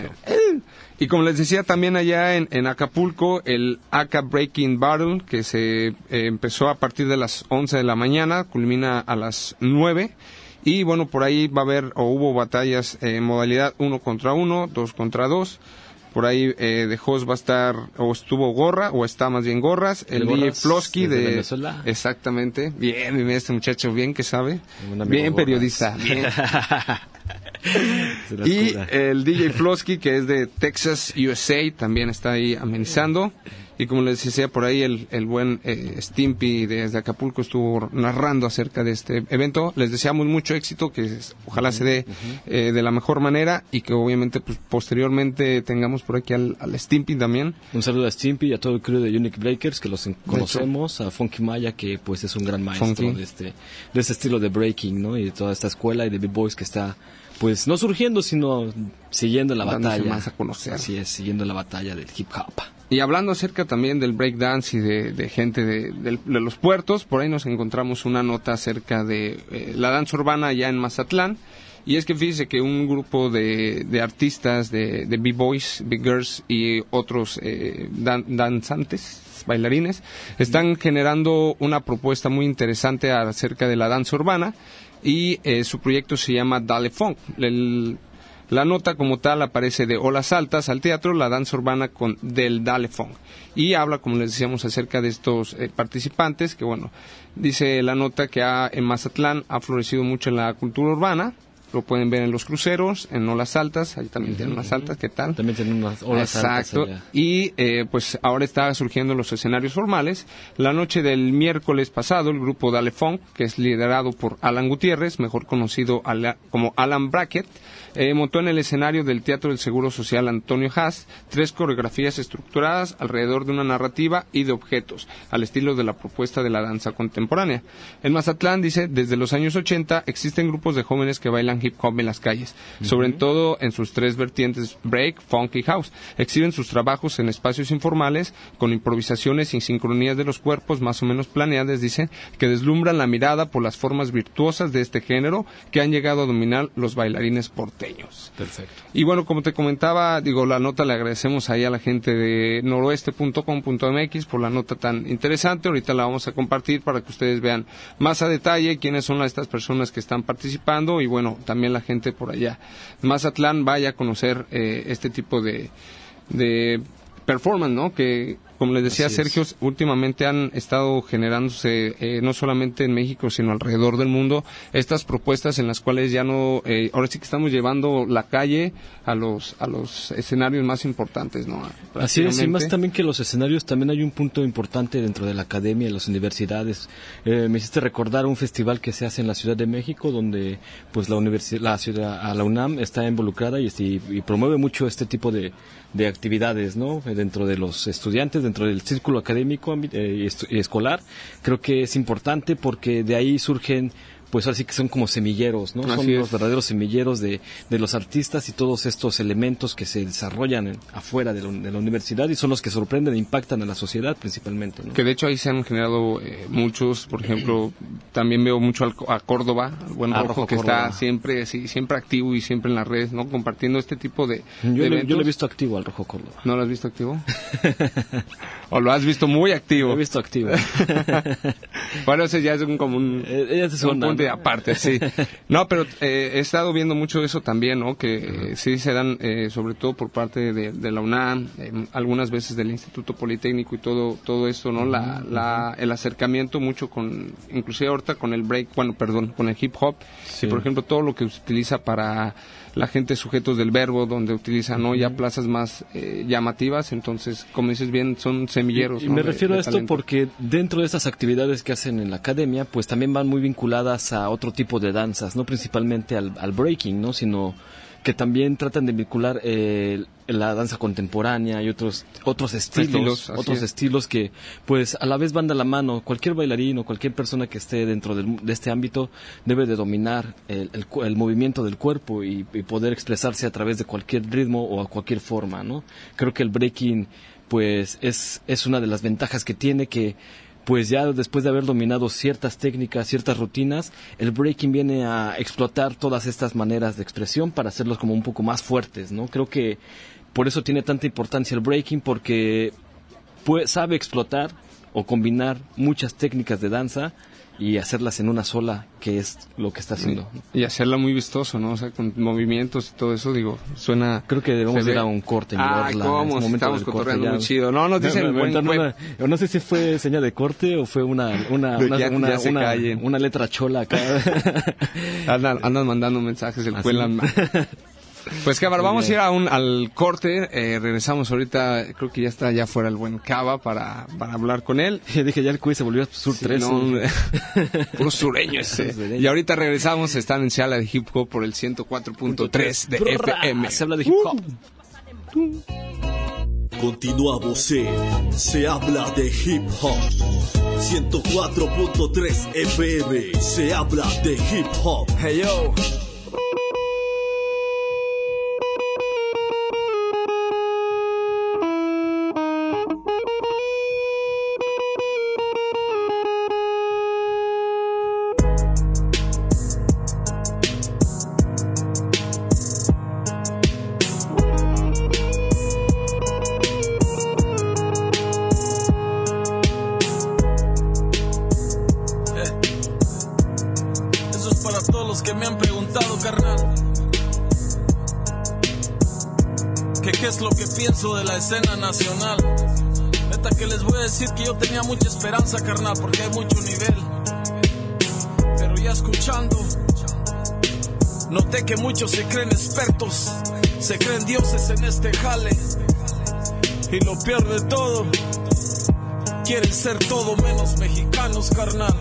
Y como les decía, también allá en Acapulco, el Aca Breaking Battle, que se empezó a partir de las 11 de la mañana, culmina a las 9, y por ahí va a haber, hubo batallas en modalidad 1 contra 1, 2 contra 2, por ahí de host va a estar, o estuvo Gorra, o está más bien Gorras, el DJ Flosky de Venezuela. Exactamente, bien, este muchacho, bien que sabe, bien Gorras. Periodista, bien. Y el DJ Flosky, que es de Texas, USA, también está ahí amenizando. Y como les decía por ahí, el buen Stimpy desde Acapulco estuvo narrando acerca de este evento. Les deseamos mucho éxito, que ojalá se dé de la mejor manera, y que obviamente pues posteriormente tengamos por aquí al Stimpy también. Un saludo a Stimpy y a todo el crew de Unique Breakers, que los conocemos, a Funky Maya, que pues es un gran maestro de este estilo de breaking, ¿no? Y de toda esta escuela y de B-Boys que está pues no surgiendo, sino siguiendo la batalla. Más a conocer. Así es, siguiendo la batalla del hip hop. Y hablando acerca también del breakdance y de gente de los puertos, por ahí nos encontramos una nota acerca de la danza urbana allá en Mazatlán. Y es que fíjese que un grupo de artistas, de B-Boys, B-Girls y otros danzantes, bailarines, están generando una propuesta muy interesante acerca de la danza urbana, y su proyecto se llama Dale Funk. La nota como tal aparece de Olas Altas al teatro, la danza urbana del Dale Funk. Y habla, como les decíamos, acerca de estos participantes, que dice la nota que en Mazatlán ha florecido mucho la cultura urbana. Lo pueden ver en los cruceros, en Olas Altas, ahí también tienen unas altas, ¿qué tal? También tienen unas olas altas. Exacto, y pues ahora está surgiendo en los escenarios formales. La noche del miércoles pasado, el grupo Dale Funk, que es liderado por Alan Gutiérrez, mejor conocido como Alan Brackett, montó en el escenario del Teatro del Seguro Social Antonio Haas 3 coreografías estructuradas alrededor de una narrativa y de objetos, al estilo de la propuesta de la danza contemporánea. En Mazatlán, dice, desde los años 80 existen grupos de jóvenes que bailan hip hop en las calles, sobre todo en sus 3 vertientes, break, funk y house. Exhiben sus trabajos en espacios informales, con improvisaciones y sincronías de los cuerpos más o menos planeadas, dice, que deslumbran la mirada por las formas virtuosas de este género que han llegado a dominar los bailarines porteños. Perfecto. Y como te comentaba, la nota le agradecemos ahí a la gente de noroeste.com.mx por la nota tan interesante. Ahorita la vamos a compartir para que ustedes vean más a detalle quiénes son estas personas que están participando, y también la gente por allá. Mazatlán vaya a conocer este tipo de performance, ¿no? Que como les decía Sergio, últimamente han estado generándose, no solamente en México, sino alrededor del mundo, estas propuestas en las cuales ya no, ahora sí que estamos llevando la calle a los escenarios más importantes, ¿no? Así es, y más también que los escenarios, también hay un punto importante dentro de la academia y las universidades. Me hiciste recordar un festival que se hace en la Ciudad de México, donde pues la UNAM está involucrada y promueve mucho este tipo de actividades, ¿no? Dentro de los estudiantes, dentro del círculo académico y escolar. Creo que es importante porque de ahí surgen, pues así que son como semilleros, ¿no? Son los verdaderos semilleros de los artistas y todos estos elementos que se desarrollan afuera de la universidad y son los que sorprenden e impactan a la sociedad principalmente, ¿no? Que de hecho ahí se han generado muchos, por ejemplo, también veo mucho a Córdoba, al buen Rojo, que Córdoba. Está siempre activo y siempre en las redes, ¿no? Compartiendo este tipo de eventos. Yo lo he visto activo al Rojo Córdoba. ¿No lo has visto activo? ¿O lo has visto muy activo? Lo he visto activo. Bueno, ese ya es como un punto de aparte, sí. No, pero he estado viendo mucho eso también, ¿no? Que sí se dan, sobre todo por parte de la UNAM, algunas veces del Instituto Politécnico y todo esto, ¿no? El acercamiento mucho inclusive ahorita con el con el hip hop, y por ejemplo todo lo que se utiliza para la gente sujetos del verbo, donde utilizan, ¿no? Ya plazas más llamativas, entonces, como dices bien, son semilleros. Y me refiero a esto talento. Porque dentro de esas actividades que hacen en la academia, pues también van muy vinculadas a otro tipo de danzas, no principalmente al breaking, ¿no? Sino que también tratan de vincular la danza contemporánea y otros estilos que pues a la vez van de la mano. Cualquier bailarín o cualquier persona que esté dentro de este ámbito debe de dominar el movimiento del cuerpo y poder expresarse a través de cualquier ritmo o a cualquier forma, ¿no? Creo que el breaking pues es una de las ventajas que tiene, que pues ya después de haber dominado ciertas técnicas, ciertas rutinas, el breaking viene a explotar todas estas maneras de expresión para hacerlos como un poco más fuertes, ¿no? Creo que por eso tiene tanta importancia el breaking, porque sabe explotar o combinar muchas técnicas de danza y hacerlas en una sola, que es lo que está haciendo. Y hacerla muy vistoso, ¿no? O sea, con movimientos y todo eso, digo, suena... Creo que debemos ir a un corte. ¿Cómo? Estamos cotorreando muy chido. No, nos dicen no sé si fue señal de corte o fue una letra chola acá. Andan mandando mensajes, el cuelan. Pues Cámara, vamos a ir al corte, regresamos ahorita, creo que ya está allá afuera el buen Cava para hablar con él. Dije, ya el cuy se volvió a Sur 3. No, puro sureño ese. Y ahorita regresamos, están en Se Habla de Hip Hop por el 104.3 de FM. Se Habla de Hip Hop. Continuamos en Se Habla de Hip Hop 104.3 FM. Se Habla de Hip Hop. Hey yo. Que me han preguntado, carnal, que qué es lo que pienso de la escena nacional. Neta que les voy a decir que yo tenía mucha esperanza, carnal, porque hay mucho nivel. Pero ya escuchando, noté que muchos se creen expertos, se creen dioses en este jale. Y lo peor de todo, quieren ser todo menos mexicanos, carnal.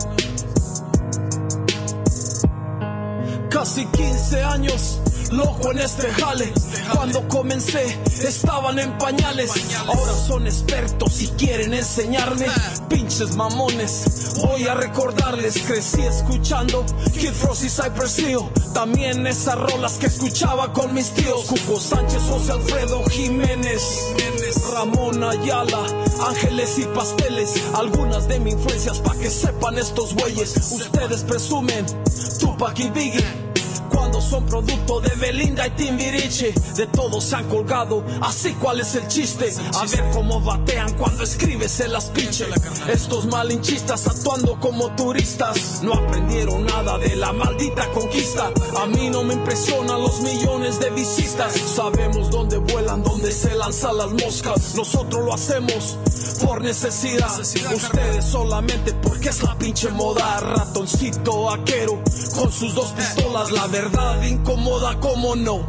Casi 15 años, loco en este jale. Cuando comencé, estaban en pañales. Ahora son expertos y quieren enseñarme. Pinches mamones, voy a recordarles. Crecí escuchando Kid Frost y Cypress Hill. También esas rolas que escuchaba con mis tíos. Cuco Sánchez, José Alfredo Jiménez, Ramón Ayala, Ángeles y Pasteles. Algunas de mis influencias pa' que sepan estos güeyes. Ustedes presumen Tupac y Biggie. Cuando son producto de Belinda y Timbiriche. De todos se han colgado, así cuál es el chiste. A ver cómo batean cuando escribes el aspiche. Estos malinchistas actuando como turistas no aprendieron nada de la maldita conquista. A mí no me impresionan los millones de visitas. Sabemos dónde vuelan, dónde se lanzan las moscas. Nosotros lo hacemos por necesidad. Ustedes solamente porque es la pinche moda. Ratoncito vaquero con sus 2 pistolas. La verdad incomoda, ¿cómo no?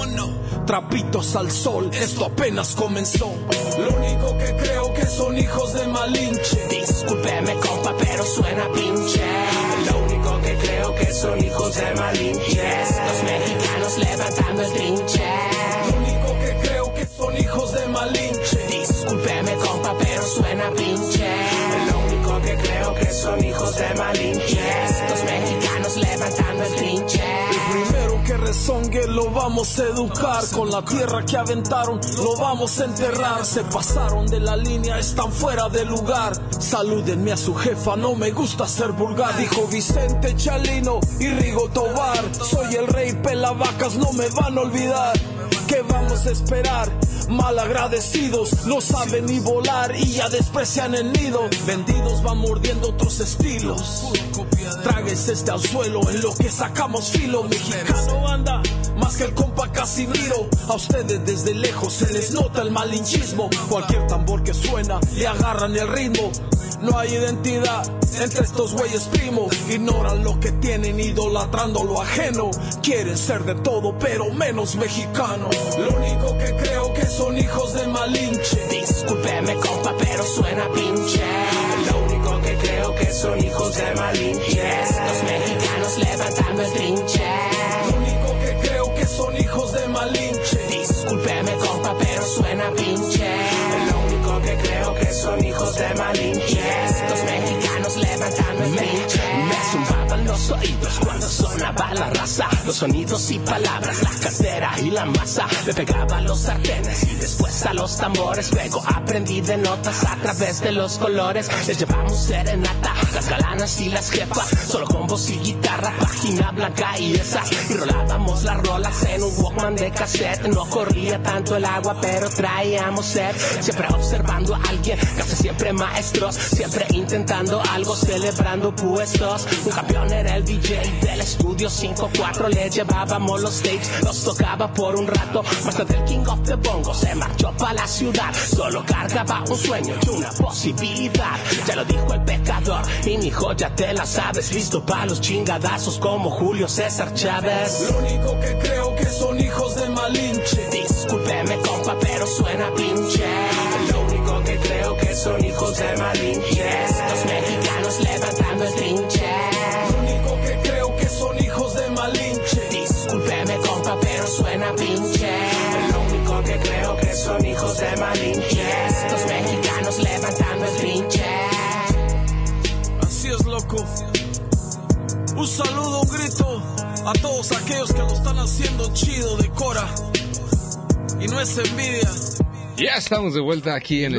Trapitos al sol, esto apenas comenzó. Lo único que creo que son hijos de Malinche. Discúlpeme compa, pero suena pinche. Lo único que creo que son hijos de Malinche. Los mexicanos levantando el trinche. Lo único que creo que son hijos de Malinche. Discúlpeme compa, pero suena pinche. Lo único que creo que son hijos de Malinche. Los mexicanos levantando el trinche. El primero que rezongue lo vamos a educar. Con la tierra que aventaron lo vamos a enterrar. Se pasaron de la línea, están fuera de lugar. Salúdenme a su jefa, no me gusta ser vulgar. Dijo Vicente Chalino y Rigo Tobar. Soy el rey pelavacas, no me van a olvidar. ¿Qué vamos a esperar? Malagradecidos, no saben ni volar y ya desprecian el nido. Vendidos van mordiendo otros estilos. Tráguese este al suelo en lo que sacamos filo. Mexicano banda, más que el compa Casimiro. A ustedes desde lejos se les nota el malinchismo. Cualquier tambor que suena, le agarran el ritmo. No hay identidad entre estos güeyes primo. Ignoran lo que tienen idolatrando lo ajeno. Quieren ser de todo pero menos mexicano. Lo único que creo que son hijos de Malinche. Discúlpeme compa, pero suena pinche. Lo único que creo que son hijos de Malinche. Los mexicanos levantando el trinche. Lo único que creo que son hijos de Malinche. Discúlpeme compa, pero suena pinche. Lo único que creo que son hijos de Malinche. Los mexicanos levantando el trinche. Me zumbaban los oídos cuando sonaba la raza. Los sonidos y palabras, la cartera y la masa. Me pegaba a los sartenes y después a los tambores. Luego aprendí de notas a través de los colores. Les llevamos serenata, las galanas y las jefas. Solo con voz y guitarra, página blanca y esa. Y rolábamos las rolas en un Walkman de cassette. No corría tanto el agua, pero traíamos sed. Siempre observando a alguien, casi siempre maestros. Siempre intentando algo, celebrando puestos. Un campeón era el DJ del estudio 5-4. Le llevábamos los tapes, los tocaba por un rato. Más tarde el King of the Bongo se marchó para la ciudad. Solo cargaba un sueño y una posibilidad. Ya lo dijo el pecador y mi hijo ya te la sabes. Listo para los chingadazos como Julio César Chávez. Lo único que creo que son hijos de Malinche. Discúlpeme compa, pero suena pinche. Lo único que creo que son hijos de Malinche. Los mexicanos levantando el trinche. Lo único que creo que son hijos de Malinche. Discúlpeme compa, pero suena pinche. Lo único que creo que son hijos de Malinche. Los mexicanos levantando el trinche. Así es, loco. Un saludo, un grito a todos aquellos que lo están haciendo chido de Cora. Y no es envidia. Ya estamos de vuelta aquí en el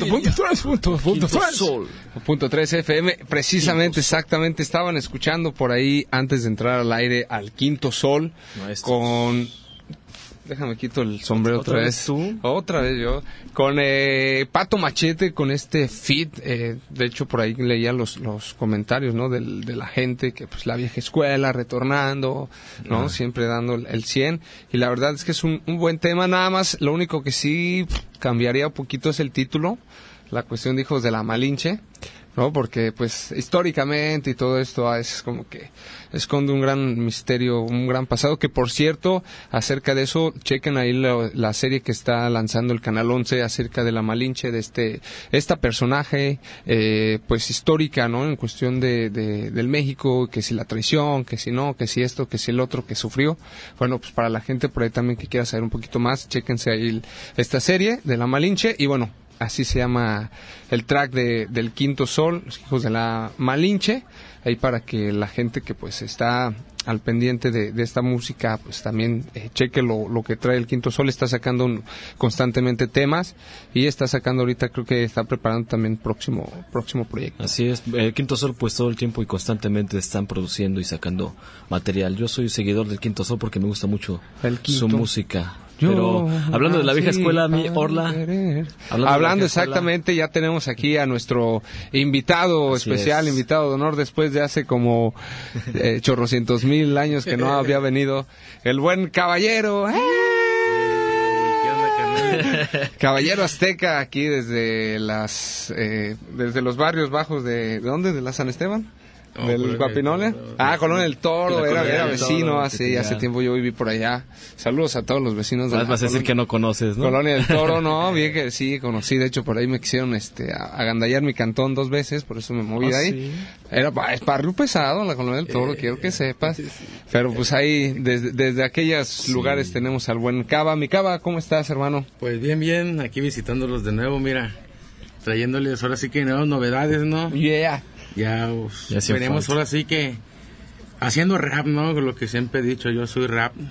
104.3 FM. Precisamente, exactamente, estaban escuchando por ahí antes de entrar al aire al Quinto Sol. Maestros. Con... Déjame quito el sombrero otra vez. ¿Tú? Otra vez yo. Con Pato Machete, con este feat. De hecho, por ahí leía los comentarios, ¿no? De la gente que, pues, la vieja escuela retornando, ¿no? Siempre dando el 100. Y la verdad es que es un buen tema. Nada más, lo único que sí cambiaría un poquito es el título. La cuestión de hijos de la Malinche, ¿no? Porque, pues, históricamente y todo esto es como que esconde un gran misterio, un gran pasado, que por cierto, acerca de eso, chequen ahí la serie que está lanzando el Canal 11 acerca de la Malinche, de esta personaje, pues, histórica, ¿no? En cuestión del México, que si la traición, que si no, que si esto, que si el otro, que sufrió. Bueno, pues, para la gente por ahí también que quiera saber un poquito más, chéquense ahí esta serie de la Malinche. Y bueno, así se llama el track del Quinto Sol, Los Hijos de la Malinche, ahí para que la gente que pues está al pendiente de esta música, pues también cheque lo que trae el Quinto Sol. Está sacando constantemente temas y está sacando ahorita, creo que está preparando también próximo proyecto. Así es, el Quinto Sol pues todo el tiempo y constantemente están produciendo y sacando material. Yo soy seguidor del Quinto Sol porque me gusta mucho su música. Pero hablando de la vieja escuela, mi Orla, hablando exactamente, ya tenemos aquí a nuestro invitado especial, invitado de honor, después de hace como chorrocientos mil años que no había venido, el buen Caballero. Caballero Azteca, aquí desde los barrios bajos ¿de dónde? ¿De la San Esteban? ¿Del Guapinole? Colonia del Toro, era vecino, hace tiempo yo viví por allá. Saludos a todos los vecinos de vas a decir que no conoces, ¿no? Colonia del Toro, no, bien que sí, conocí, de hecho por ahí me quisieron agandallar mi cantón 2 veces, por eso me moví de ahí. ¿Sí? Es barrio pesado la Colonia del Toro, quiero que sepas. Pero pues ahí, desde aquellos lugares tenemos al buen Cava. Mi Cava, ¿cómo estás, hermano? Pues bien, aquí visitándolos de nuevo, mira, trayéndoles ahora sí que nuevas novedades, ¿no? Ya veremos ahora sí que haciendo rap, ¿no? Lo que siempre he dicho, yo soy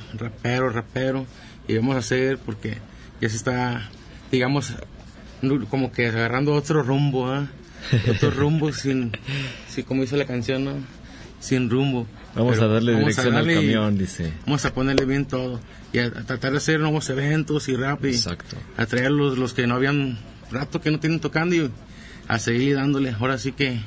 rapero, y vamos a hacer porque ya se está, digamos, como que agarrando otro rumbo, otro rumbo sin, como dice la canción, ¿no? Sin rumbo. Vamos a darle dirección al camión, dice. Vamos a ponerle bien todo y a tratar de hacer nuevos eventos y rap y a traer los que no habían rato, que no tienen tocando y a seguir dándole. Ahora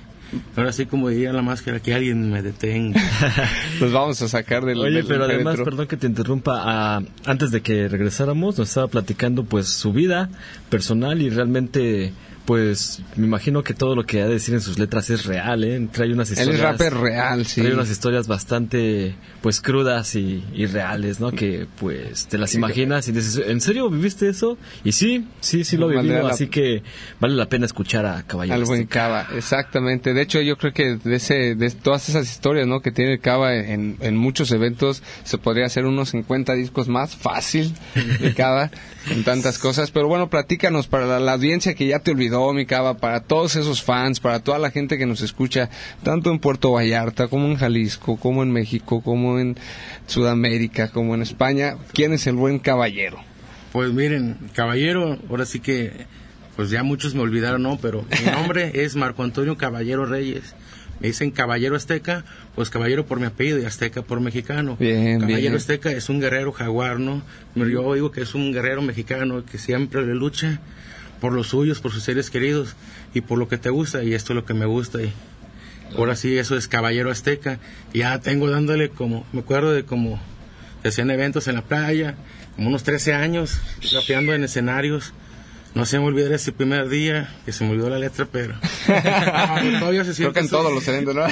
sí, como diría la máscara, que alguien me detenga. Nos vamos a sacar del... Oye, pero además, perdón que te interrumpa, antes de que regresáramos, nos estaba platicando pues su vida personal y realmente... Pues me imagino que todo lo que ha de decir en sus letras es real, ¿eh? Trae unas historias... Él es rapper real, sí. Trae unas historias bastante, pues, crudas y reales, ¿no? Que, pues, te las imaginas y dices, ¿en serio viviste eso? Y sí lo he vivido, así que vale la pena escuchar a Caballero. Al buen Cava, exactamente. De hecho, yo creo que de todas esas historias, ¿no? Que tiene Cava en muchos eventos, se podría hacer unos 50 discos más fácil de Cava, en tantas cosas. Pero bueno, platícanos para la audiencia que ya te olvidó, mi Cava, para todos esos fans, para toda la gente que nos escucha, tanto en Puerto Vallarta, como en Jalisco, como en México, como en Sudamérica, como en España, ¿quién es el buen Caballero? Pues miren, Caballero, ahora sí que, pues ya muchos me olvidaron, ¿no? Pero mi nombre es Marco Antonio Caballero Reyes. Me dicen Caballero Azteca, pues Caballero por mi apellido y Azteca por mexicano. Caballero Azteca es un guerrero jaguar, ¿no? Yo digo que es un guerrero mexicano que siempre le lucha por los suyos, por sus seres queridos y por lo que te gusta, y esto es lo que me gusta, y ahora sí, eso es Caballero Azteca. Ya tengo dándole como, me acuerdo de como se hacían eventos en la playa, como unos 13 años, rapeando en escenarios. No se me olvidará ese primer día, que se me olvidó la letra, pero todavía se siente... Creo que en todos los eventos, ¿no?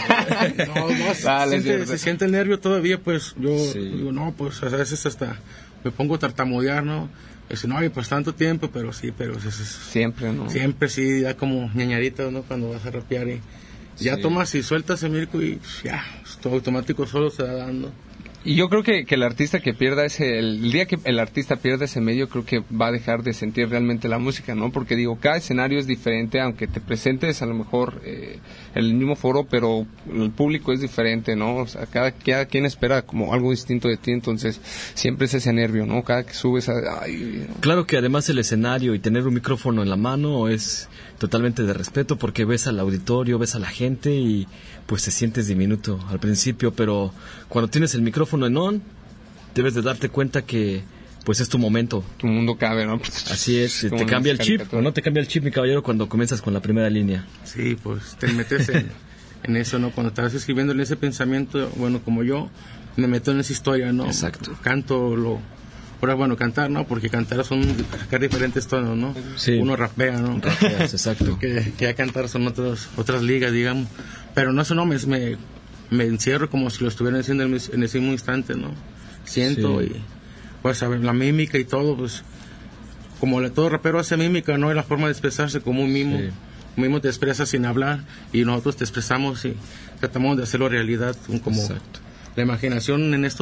Se siente el nervio todavía, pues yo digo, no, pues a veces hasta me pongo a tartamudear, ¿no? No, pues tanto tiempo, pero siempre, ¿no? Siempre sí, da como ñañarita, ¿no? Cuando vas a rapear y ya tomas y sueltas el mirco y ya, todo automático solo se va dando. Y yo creo que el artista que pierda el día que el artista pierda ese medio, creo que va a dejar de sentir realmente la música, ¿no? Porque digo, cada escenario es diferente, aunque te presentes a lo mejor en el mismo foro, pero el público es diferente, ¿no? O sea, cada quien espera como algo distinto de ti, entonces siempre es ese nervio, ¿no? Cada que subes Claro que además el escenario y tener un micrófono en la mano es totalmente de respeto, porque ves al auditorio, ves a la gente y pues te sientes diminuto al principio, pero cuando tienes el micrófono en on, debes de darte cuenta que pues es tu momento. Tu mundo cabe, ¿no? Así es, te cambia el chip, ¿o no te cambia el chip, mi caballero, cuando comienzas con la primera línea? Sí, pues te metes en eso, ¿no? Cuando estás escribiendo en ese pensamiento, bueno, como yo, me meto en esa historia, ¿no? Exacto. Ahora, bueno, cantar, ¿no? Porque cantar son sacar diferentes tonos, ¿no? Sí. Uno rapea, ¿no? Rapeas, exacto. que ya cantar son otras ligas, digamos. Pero no, eso no, me encierro como si lo estuviera haciendo en ese mismo instante, ¿no? Siento y, pues, a ver, la mímica y todo, pues, como todo rapero hace mímica, ¿no? Es la forma de expresarse como un mimo. Sí. Un mimo te expresa sin hablar y nosotros te expresamos y tratamos de hacerlo realidad, como... Exacto. La imaginación en esto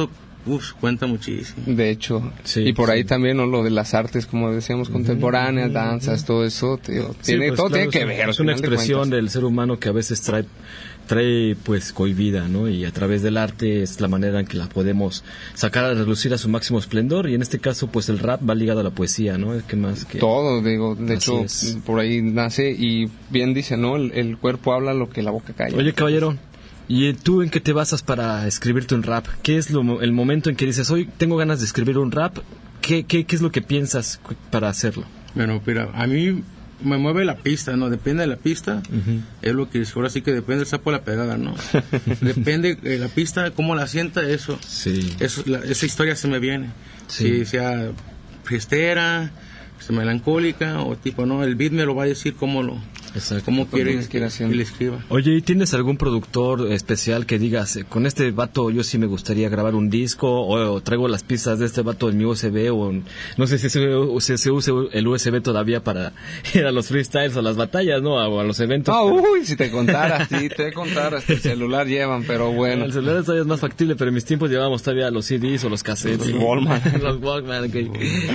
cuenta muchísimo. De hecho, sí, y por ahí también, ¿no? Lo de las artes, como decíamos, contemporáneas, danzas, todo eso, tío, tiene, pues, todo claro, tiene que ver. Es una expresión del ser humano que a veces trae pues cohibida, ¿no? Y a través del arte es la manera en que la podemos sacar a relucir a su máximo esplendor, y en este caso pues el rap va ligado a la poesía, ¿no? ¿Qué más que todo, digo, de hecho por ahí nace, y bien dice, ¿no? El cuerpo habla lo que la boca calla. Oye, caballero, ¿y tú en qué te basas para escribirte un rap? ¿Qué es el momento en que dices, hoy tengo ganas de escribir un rap? ¿Qué es lo que piensas para hacerlo? Bueno, mira, a mí me mueve la pista, ¿no? Depende de la pista, es lo que ahora sí que depende del sapo de la pegada, ¿no? Depende de la pista, cómo la sienta, eso. Sí. Esa historia se me viene. Sí. Si sea fiestera, melancólica, o tipo, ¿no? El beat me lo va a decir cómo quiere que le escriba. Oye, ¿y tienes algún productor especial que digas, con este vato yo sí me gustaría grabar un disco, o traigo las pistas de este vato en mi USB, o no sé si se usa el USB todavía para ir a los freestyles o las batallas, ¿no? O a los eventos? Si te contara, el celular llevan, pero bueno. El celular todavía es más factible, pero en mis tiempos llevábamos todavía los CDs o los cassettes. Los Walkman. Los Walkman, okay.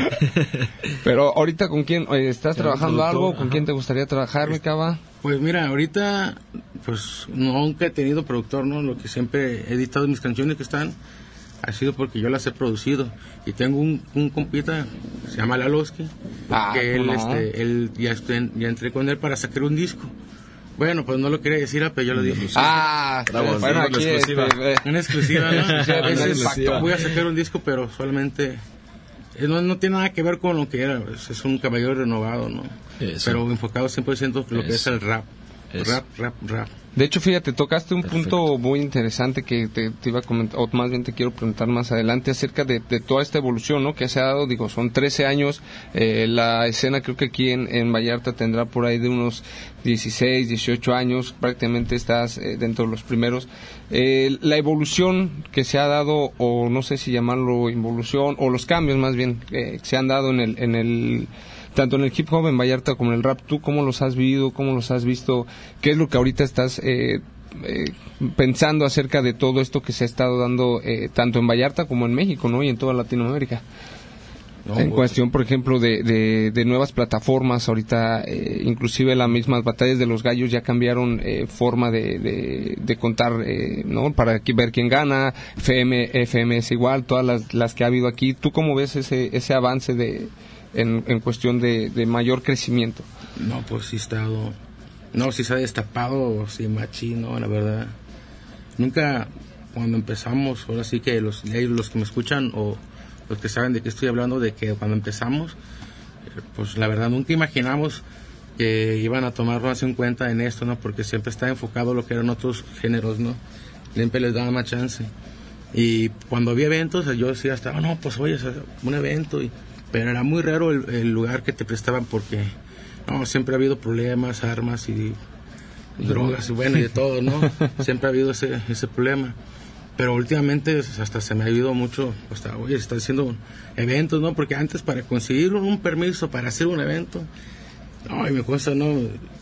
Pero ahorita, ¿con quién estás trabajando algo? ¿Con quién te gustaría trabajar, mi cava? Pues mira, ahorita pues nunca he tenido productor, ¿no? Lo que siempre he editado mis canciones que están ha sido porque yo las he producido, y tengo un compita, se llama Lalowski, que él ya entré con él para sacar un disco. Bueno, pues no lo quería decir, pero yo lo dije. Bravo, bueno, aquí una exclusiva, ¿no? Voy a sacar un disco, pero solamente no tiene nada que ver con lo que era, es un caballero renovado, ¿no? Eso. Pero enfocado 100% en lo que es el rap. Rap. De hecho, fíjate, tocaste un punto muy interesante que te iba a comentar, o más bien te quiero preguntar más adelante acerca de toda esta evolución, ¿no? Que se ha dado, digo, son 13 años, la escena creo que aquí en Vallarta tendrá por ahí de unos 16, 18 años, prácticamente estás dentro de los primeros. La evolución que se ha dado, o no sé si llamarlo evolución, o los cambios más bien, que se han dado en el tanto en el hip hop en Vallarta como en el rap, ¿tú cómo los has vivido, cómo los has visto? ¿Qué es lo que ahorita estás pensando acerca de todo esto que se ha estado dando tanto en Vallarta como en México, ¿no? Y en toda Latinoamérica? Cuestión, por ejemplo, de nuevas plataformas, ahorita inclusive las mismas batallas de los gallos ya cambiaron forma de contar, ¿no? Para ver quién gana, FMS igual, todas las que ha habido aquí. ¿Tú cómo ves ese avance en cuestión de mayor crecimiento? No, pues sí se ha destapado, sí, machín, no, la verdad. Nunca, cuando empezamos, ahora sí que los que me escuchan o los que saben de qué estoy hablando, de que cuando empezamos, pues la verdad nunca imaginamos que iban a tomar más en cuenta en esto, ¿no? Porque siempre está enfocado lo que eran otros géneros, ¿no? Siempre les daba más chance. Y cuando había eventos, yo decía hasta, no, pues oye, es un evento, pero era muy raro el lugar que te prestaban, porque siempre ha habido problemas, armas y drogas y bueno, y de todo, ¿no? Siempre ha habido ese problema. Pero últimamente hasta se me ha ido mucho, hasta oye, se están haciendo eventos, ¿no? Porque antes para conseguir un permiso para hacer un evento, y me consta, ¿no?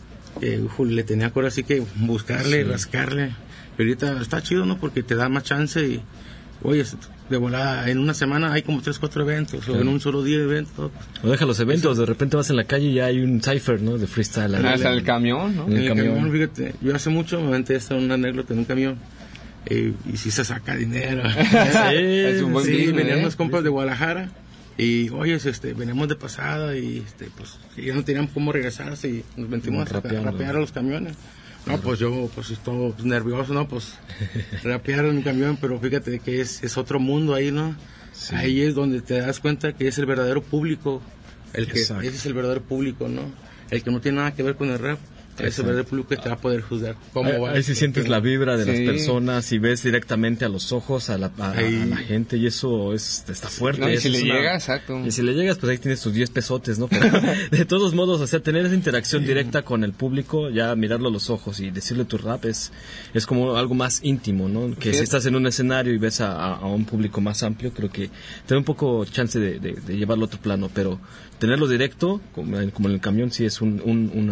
Le tenía que ahora sí que buscarle, rascarle. Pero ahorita está chido, ¿no? Porque te da más chance y, oye, de volada, en una semana hay como 3-4 eventos, claro. O en un solo día de eventos. O deja los eventos, de repente vas en la calle y ya hay un cypher, ¿no? De freestyle. Hasta en el camión, ¿no? En el camión, fíjate, yo hace mucho me aventé una anécdota en un camión. Y sí se saca dinero. Es un buen business, venían unos compas de Guadalajara y, oye, veníamos de pasada y pues ya no teníamos cómo regresarse y nos metimos a rapear a los camiones. No, pues yo estoy nervioso, ¿no? Pues rapear en un camión, pero fíjate que es otro mundo ahí, ¿no? Sí. Ahí es donde te das cuenta que es el verdadero público, ese es el verdadero público, ¿no? El que no tiene nada que ver con el rap. Ese verdadero público que te va a poder juzgar. Ahí sí sientes la vibra de las personas y ves directamente a los ojos a la gente, y eso está fuerte. No, y si le llegas, exacto. Y si le llegas, pues ahí tienes tus 10 pesotes, ¿no? Pero de todos modos, o sea, tener esa interacción directa con el público, ya mirarlo a los ojos y decirle tu rap es como algo más íntimo, ¿no? Que si estás en un escenario y ves a un público más amplio, creo que te da un poco chance de llevarlo a otro plano, pero tenerlo directo, como en el camión, sí es una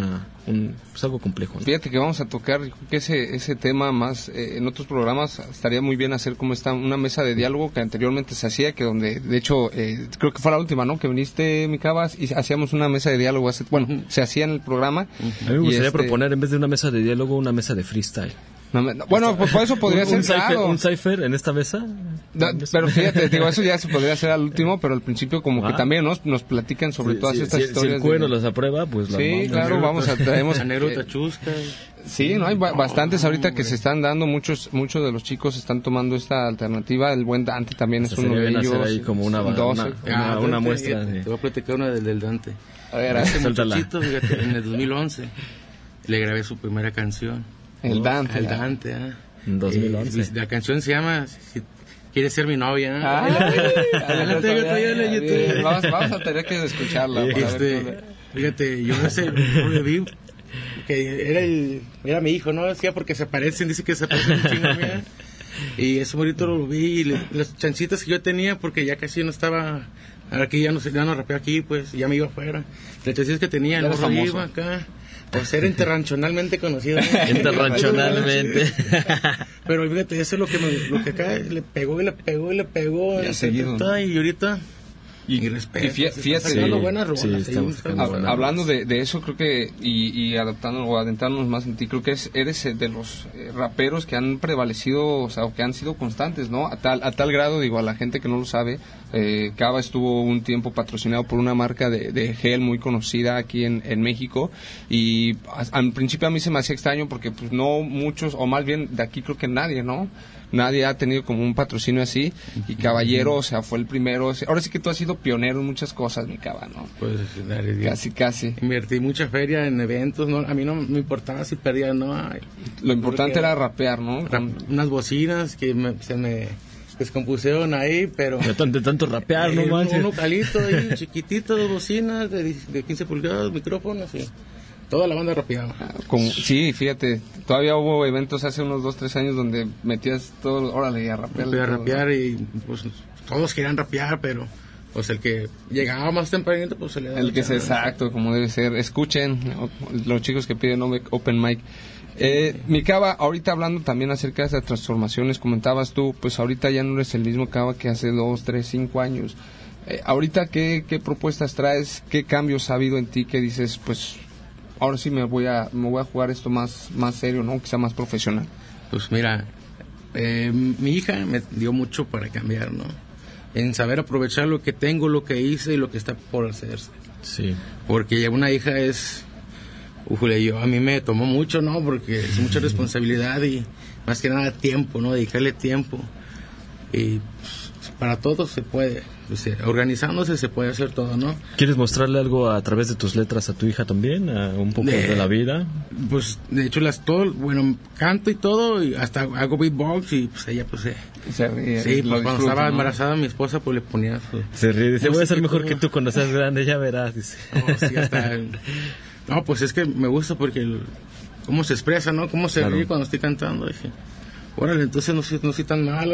pues algo complejo, ¿no? Fíjate que vamos a tocar, yo creo que ese tema más en otros programas. Estaría muy bien hacer como una mesa de diálogo que anteriormente se hacía, que donde, de hecho, creo que fue la última, ¿no? Que viniste, mi Cabas, y hacíamos una mesa de diálogo. Se hacía en el programa. A mí me gustaría proponer, en vez de una mesa de diálogo, una mesa de freestyle. Bueno, pues por eso podría ser un cipher en esta mesa. Pero fíjate, digo, eso ya se podría hacer al último, pero al principio como que también nos platican sobre todas estas historias. Si el cuero las aprueba, pues sí, claro, traemos anécdota chusca. Sí, no hay bastantes ahorita que se están dando, muchos de los chicos están tomando esta alternativa. El buen Dante también es uno de ellos. Ahí como una muestra. Te voy a platicar una del Dante. A ver, este muchachito, fíjate, en el 2011 le grabé su primera canción. El Dante. En 2011. La canción se llama Si quieres ser mi novia. Vamos a tener que escucharla. Fíjate, yo no sé, vi que era mi hijo, ¿no? Decía porque se parecen, dice que se parecen un chingo, mira. Y ese bonito lo vi, y las chancitas que yo tenía, porque ya casi no estaba, aquí ya no rapeaba aquí, pues ya me iba afuera. Las chancitas que tenía, no iba acá. Pues era internacionalmente conocido, ¿no? Internacionalmente. Pero fíjate, eso es lo que acá le pegó. Ya seguido. Y ahorita... Y respeto. Y fíjate, buenas rolas, hablando de eso, creo que, y adaptándonos o adentrándonos más en ti, creo que eres de los raperos que han prevalecido, o sea, que han sido constantes, ¿no? A tal grado, digo, a la gente que no lo sabe, Cava estuvo un tiempo patrocinado por una marca de gel muy conocida aquí en México, y al principio a mí se me hacía extraño porque pues no muchos, o más bien de aquí creo que nadie, ¿no? Nadie ha tenido como un patrocinio así, y Caballero, o sea, fue el primero. Ahora sí que tú has sido pionero en muchas cosas, mi Cava, ¿no? Pues casi. Invertí mucha feria en eventos, ¿no? A mí no me importaba si perdía, ¿no? Lo importante era rapear, ¿no? Unas bocinas que se me descompusieron ahí, pero... De tanto rapear, ¿no manches? Un localito ahí, chiquitito, 2 bocinas de 15 pulgadas, micrófonos y... Toda la banda rapeaba. Sí, fíjate, todavía hubo eventos hace unos 2-3 años donde metías todo, órale, a rapear. A rapear, y pues todos querían rapear, pero pues el que llegaba más tempranito, pues se le daba. El que es exacto, como debe ser. Escuchen, los chicos que piden Open Mic. Mi Cava, ahorita hablando también acerca de esas transformaciones, comentabas tú, pues ahorita ya no eres el mismo Cava que hace 2, 3, 5 años. Ahorita, ¿qué propuestas traes? ¿Qué cambios ha habido en ti que dices, pues... Ahora sí me voy a jugar esto más serio, ¿no? Que sea más profesional. Pues mira, mi hija me dio mucho para cambiar, ¿no? En saber aprovechar lo que tengo, lo que hice y lo que está por hacerse. Sí. Porque una hija es... a mí me tomó mucho, ¿no? Porque es mucha responsabilidad y más que nada tiempo, ¿no? Dedicarle tiempo. Y pues, para todos se puede. Organizándose se puede hacer todo, ¿no? ¿Quieres mostrarle algo a través de tus letras a tu hija también? Un poco de la vida. Pues de hecho canto y todo, y hasta hago beatbox, y pues ella pues se ríe. Sí, pues cuando estaba embarazada mi esposa pues le ponía se ríe, dice, voy a ser mejor que tú cuando seas grande, ya verás, dice. No, pues es que me gusta porque cómo se expresa, ¿no? Cómo se ríe cuando estoy cantando. Dije, órale, entonces no soy tan malo.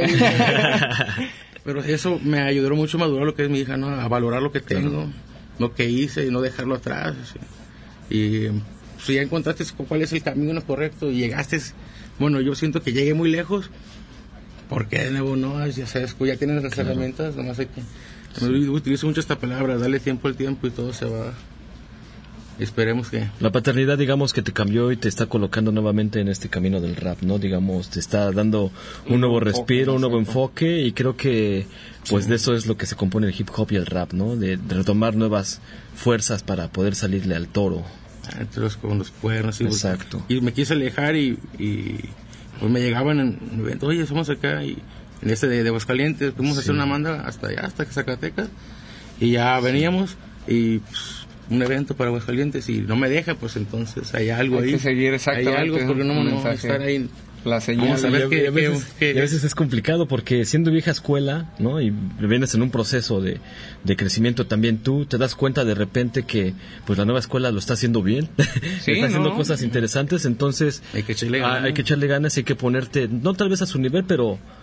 Pero eso me ayudó mucho a madurar lo que es mi hija, ¿no? A valorar lo que tengo, lo que hice y no dejarlo atrás. ¿Sí? Y si ya encontraste cuál es el camino correcto y llegaste, bueno, yo siento que llegué muy lejos, porque de nuevo no, ya sabes, ya tienes las herramientas, nomás hay que... Utilizo mucho esta palabra, darle tiempo al tiempo y todo se va... Esperemos que... La paternidad, digamos, que te cambió y te está colocando nuevamente en este camino del rap, ¿no? Digamos, te está dando un nuevo respiro, un nuevo enfoque, y creo que, pues, de eso es lo que se compone el hip hop y el rap, ¿no? De retomar nuevas fuerzas para poder salirle al toro. Con los cuernos. Exacto. Y me quise alejar y pues me llegaban en eventos, oye, somos acá, y en de Aguascalientes, fuimos a hacer una manda hasta allá, hasta Zacatecas, y ya veníamos, y... Pues, un evento para Aguascalientes y no me deja, pues entonces hay algo ahí. Hay que seguir exactamente. Hay algo porque no estar ahí. La señal. Vamos a ver que a veces es complicado porque siendo vieja escuela, ¿no? Y vienes en un proceso de crecimiento también, tú te das cuenta de repente que pues la nueva escuela lo está haciendo bien, sí, está haciendo cosas interesantes, entonces hay que echarle ganas. Hay que ponerte, no tal vez a su nivel, pero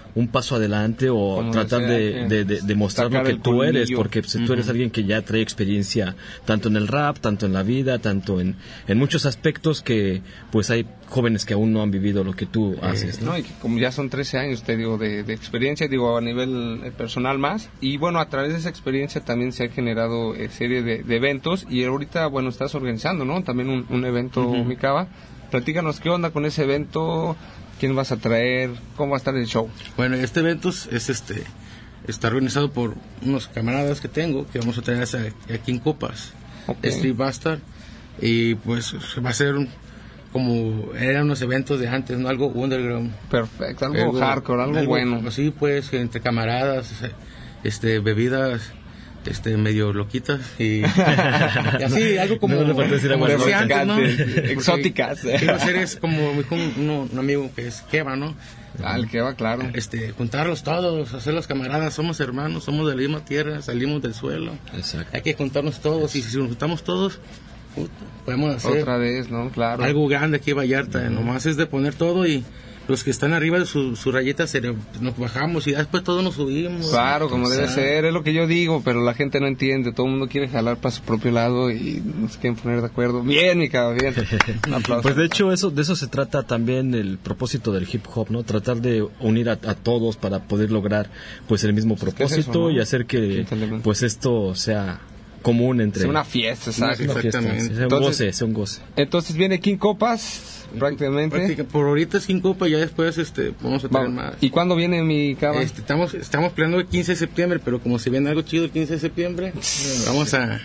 un paso adelante o como tratar de mostrar lo que tú eres, porque pues, tú eres alguien que ya trae experiencia tanto en el rap, tanto en la vida, tanto en muchos aspectos que pues hay jóvenes que aún no han vivido lo que tú haces, ¿no? Y que como ya son 13 años, te digo, de experiencia, digo, a nivel personal más, y bueno, a través de esa experiencia también se ha generado serie de eventos, y ahorita, bueno, estás organizando, ¿no? También un evento, Mi Cava. Platícanos, ¿qué onda con ese evento? ¿Quién vas a traer? ¿Cómo va a estar el show? Bueno, este evento está organizado por unos camaradas que tengo, que vamos a traer aquí en Copas. Street Bastard, y pues va a ser como eran unos eventos de antes, ¿no? Algo underground. Perfecto, algo hardcore, algo bueno. Sí, pues, entre camaradas, bebidas medio loquitas y así, algo como deseantes, ¿no? Exóticas. Quiero hacer es como un amigo que es Keva, ¿no? El Keva, claro. Juntarlos todos, hacer los camaradas, somos hermanos, somos de la misma tierra, salimos del suelo. Exacto. Hay que juntarnos todos, y si nos juntamos todos, podemos hacer otra vez, ¿no? Claro. Algo grande aquí en Vallarta. Nomás es de poner todo, y los que están arriba de su rayeta nos bajamos y después todos nos subimos. Claro, como debe ser, es lo que yo digo, pero la gente no entiende, todo el mundo quiere jalar para su propio lado y no se quieren poner de acuerdo. Bien, mi cabrón, bien. Un aplauso. Pues de hecho de eso se trata también el propósito del hip hop, ¿no? Tratar de unir a todos para poder lograr pues el mismo propósito, es eso, ¿no? Y hacer que pues esto sea común entre... Es una fiesta, ¿sabes? Exactamente. Sea un goce. Entonces viene King Copas... Prácticamente. Por ahorita es 5 copas, ya después vamos a tener más. ¿Y cuándo viene mi cava? Estamos planeando el 15 de septiembre, pero como se viene algo chido el 15 de septiembre, vamos a...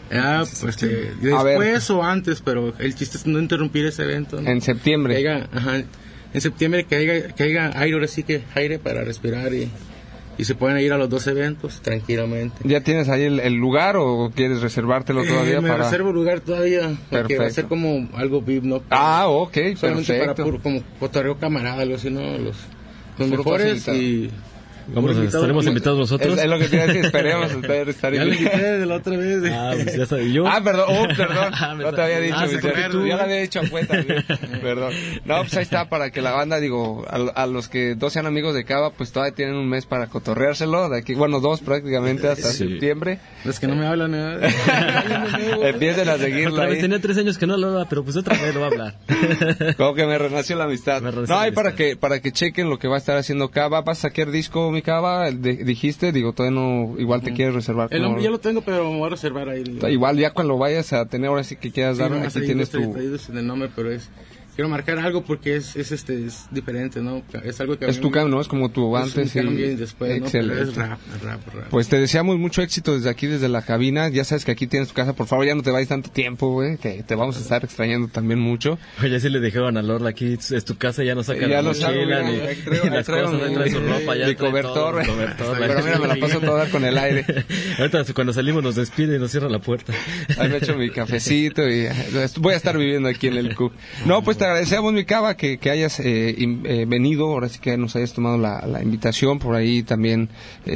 después o antes, pero el chiste es no interrumpir ese evento, ¿no? En septiembre. En septiembre que haya aire, así que aire para respirar y se pueden ir a los 2 eventos tranquilamente. ¿Ya tienes ahí el lugar o quieres reservártelo todavía? Me reservo el lugar todavía, porque va a ser como algo VIP, ¿no? Ok, solamente perfecto. Para como cotorreo camarada, algo así, ¿no? Los mejores facilitado. Y... ¿Estaremos invitados nosotros? Es lo que te iba a decir, esperemos estar ya lo invité de la otra vez. Pues ya sabía yo. Perdón. No te había dicho. Ya lo había dicho a cuenta. Perdón. No, pues ahí está, para que la banda, digo, a los que 2 sean amigos de Cava, pues todavía tienen un mes para cotorreárselo. De aquí, 2 prácticamente hasta septiembre. Los que no me hablan, empiecen a seguirlo. Tenía 3 años que no hablaba, pero pues otra vez lo va a hablar. Como que me renació la amistad. Hay para que chequen lo que va a estar haciendo Cava. ¿Vas a sacar disco, mi Cava? Dijiste, digo, todavía no, igual te quieres reservar. El nombre ya lo tengo, pero me voy a reservar ahí. Igual ya cuando vayas a tener, ahora sí que quieras dar, aquí tienes tu... en el nombre, pero quiero marcar algo porque es diferente, ¿no? Es algo que... Es tu cambio, ¿no? Es como tu antes y después, excelente. ¿no? Pero es rap. Pues te deseamos mucho éxito desde aquí, desde la cabina. Ya sabes que aquí tienes tu casa. Por favor, ya no te vayas tanto tiempo, güey, que te vamos a estar extrañando también mucho. Oye, sí le dijeron a Lorla, aquí es tu casa, ya no saca la mochila, ni las cosas, no trae su ropa, ya de cobertor. Pero mira, me la paso toda con el aire. Ahorita cuando salimos nos despide y nos cierra la puerta. Ahí me echo mi cafecito y voy a estar viviendo aquí en el CUC. No, pues te agradecemos, mi Cava, que hayas venido, ahora sí que nos hayas tomado la invitación, por ahí también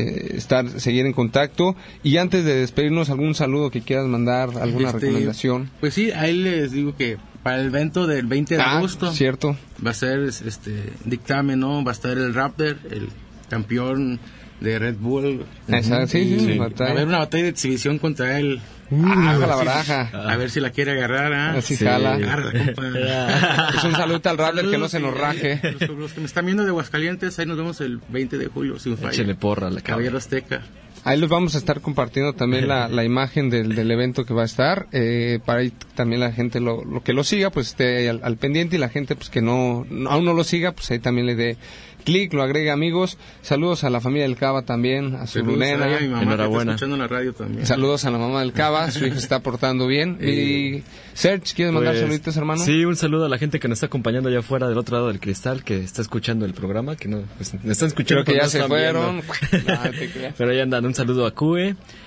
seguir en contacto. Y antes de despedirnos, algún saludo que quieras mandar, alguna recomendación. Pues sí, ahí les digo que para el evento del 20 de agosto cierto, va a ser dictamen, ¿no? Va a estar el Raptor, el campeón de Red Bull. Sí. Va a haber una batalla de exhibición contra él. La baraja. A ver si la quiere agarrar, Así jala. Agárrala, compa. Es un saludo al Raptor, que no se nos raje. Los que me están viendo de Aguascalientes, ahí nos vemos el 20 de julio, sin falla. Échale porra a la Caballero Azteca. Ahí les vamos a estar compartiendo también la imagen del evento que va a estar, para ahí también la gente lo que lo siga, pues esté al pendiente, y la gente pues que aún no lo siga, pues ahí también le dé clic, lo agregue, amigos. Saludos a la familia del Cava también, a su nena. Enhorabuena. Escuchando la radio también. Saludos a la mamá del Cava, su hijo se está portando bien. Y Serge, ¿quieres mandar saluditos, hermano? Sí, un saludo a la gente que nos está acompañando allá afuera del otro lado del cristal, que está escuchando el programa, que no, pues, me están escuchando. Creo que ya se fueron. Pero ahí andan, un saludo a Cue,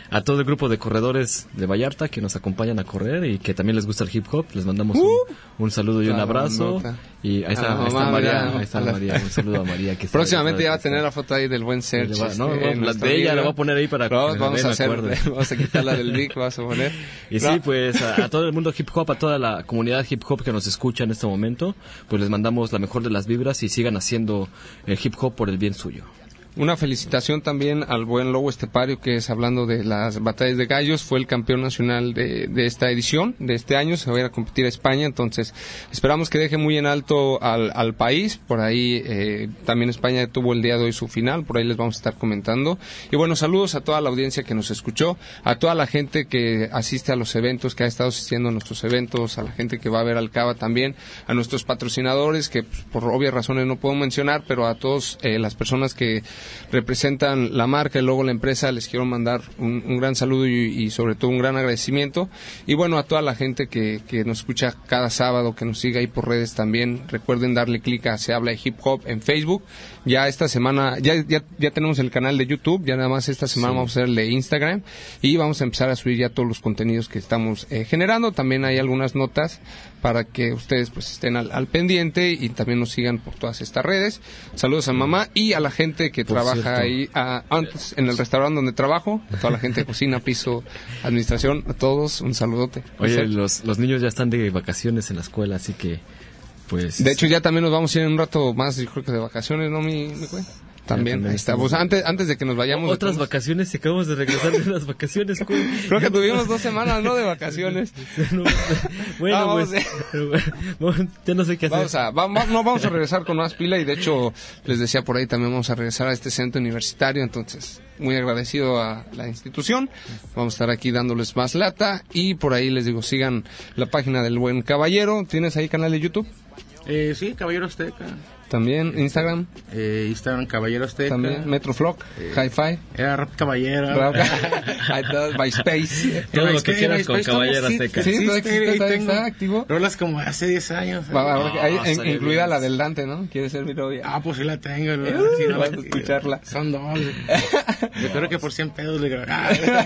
a todo el grupo de corredores de Vallarta que nos acompañan a correr y que también les gusta el hip hop. Les mandamos un saludo y un abrazo. Y ahí está María. Un saludo a María. Que próximamente ya va a tener la foto ahí del buen Sergio. La de ella la voy a poner ahí para que vamos a quitarla del mic, vas a poner. Y sí, pues a todo el mundo hip hop, a toda la comunidad hip hop que nos escucha en este momento, pues les mandamos la mejor de las vibras y sigan haciendo el hip hop por el bien suyo. Una felicitación también al buen Lobo Estepario, que es hablando de las batallas de gallos, fue el campeón nacional de esta edición, de este año, se va a ir a competir a España, entonces esperamos que deje muy en alto al país, por ahí también España tuvo el día de hoy su final, por ahí les vamos a estar comentando, y bueno, saludos a toda la audiencia que nos escuchó, a toda la gente que asiste a los eventos, que ha estado asistiendo a nuestros eventos, a la gente que va a ver al Cava también, a nuestros patrocinadores, que por obvias razones no puedo mencionar, pero a todas las personas que representan la marca y luego la empresa, les quiero mandar un gran saludo y sobre todo un gran agradecimiento, y bueno, a toda la gente que nos escucha cada sábado, que nos siga ahí por redes también, recuerden darle clic a Se Habla de Hip Hop en Facebook. Ya esta semana, ya tenemos el canal de YouTube, ya nada más esta semana vamos a hacer el de Instagram y vamos a empezar a subir ya todos los contenidos que estamos generando. También hay algunas notas para que ustedes pues estén al pendiente y también nos sigan por todas estas redes. Saludos a mamá y a la gente que trabaja ahí antes en el restaurante donde trabajo, a toda la gente de cocina, piso, administración, a todos un saludote. Oye, los niños ya están de vacaciones en la escuela, así que pues... De hecho ya también nos vamos a ir en un rato más, yo creo que de vacaciones, ¿no, mi güey? También, ahí está. Pues antes de que nos vayamos... Otras vacaciones, si acabamos de regresar de las vacaciones, güey. Creo que tuvimos 2 semanas, ¿no? De vacaciones. Bueno, pues... ya no sé qué hacer. Vamos a regresar con más pila y de hecho, les decía por ahí, también vamos a regresar a este centro universitario, entonces, muy agradecido a la institución. Vamos a estar aquí dándoles más lata y por ahí les digo, sigan la página del buen Caballero. ¿Tienes ahí canal de YouTube? Sí, Caballero Azteca. También Instagram. Instagram Caballero Azteca. También Metroflog, Hi-Fi. Era Rap Caballero. MySpace. Todo lo que quieras con Caballero Azteca. Sí, está activo. Rolas como hace 10 años. Incluida la del Dante, ¿no? ¿Quieres ser mi novia? Pues sí la tengo. Vas a escucharla. Son 2. Yo creo que por 100 pesos le grabé.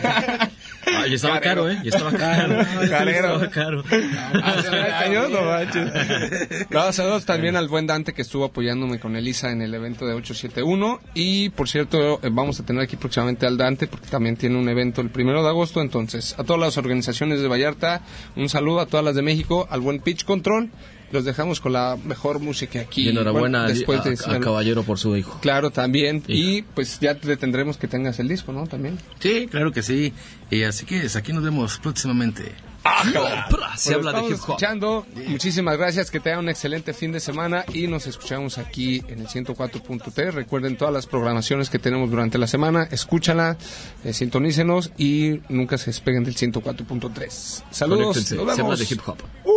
Y estaba caro, ¿eh? Y estaba caro. Estaba caro. No, saludos también al buen Dante que estuvo apoyándome con Elisa en el evento de 871 y por cierto vamos a tener aquí próximamente al Dante porque también tiene un evento el 1 de agosto, entonces a todas las organizaciones de Vallarta un saludo, a todas las de México, al buen Pitch Control. Los dejamos con la mejor música aquí. Y enhorabuena a Caballero por su hijo. Claro, también. Y pues ya te tendremos que tengas el disco, ¿no? También. Sí, claro que sí. Y así que aquí nos vemos próximamente. Se habla de hip hop. Escuchando. Muchísimas gracias, que tengan un excelente fin de semana y nos escuchamos aquí en el 104.3. Recuerden todas las programaciones que tenemos durante la semana, escúchala, sintonícenos y nunca se despeguen del 104.3. Saludos, nos vemos. Se habla de hip hop.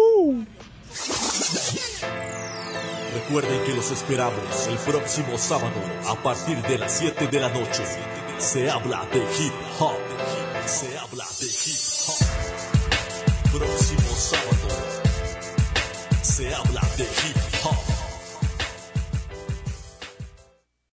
Recuerden que los esperamos el próximo sábado a partir de las 7 de la noche. Se habla de hip hop. Se habla de hip hop. Próximo sábado se habla de hip hop.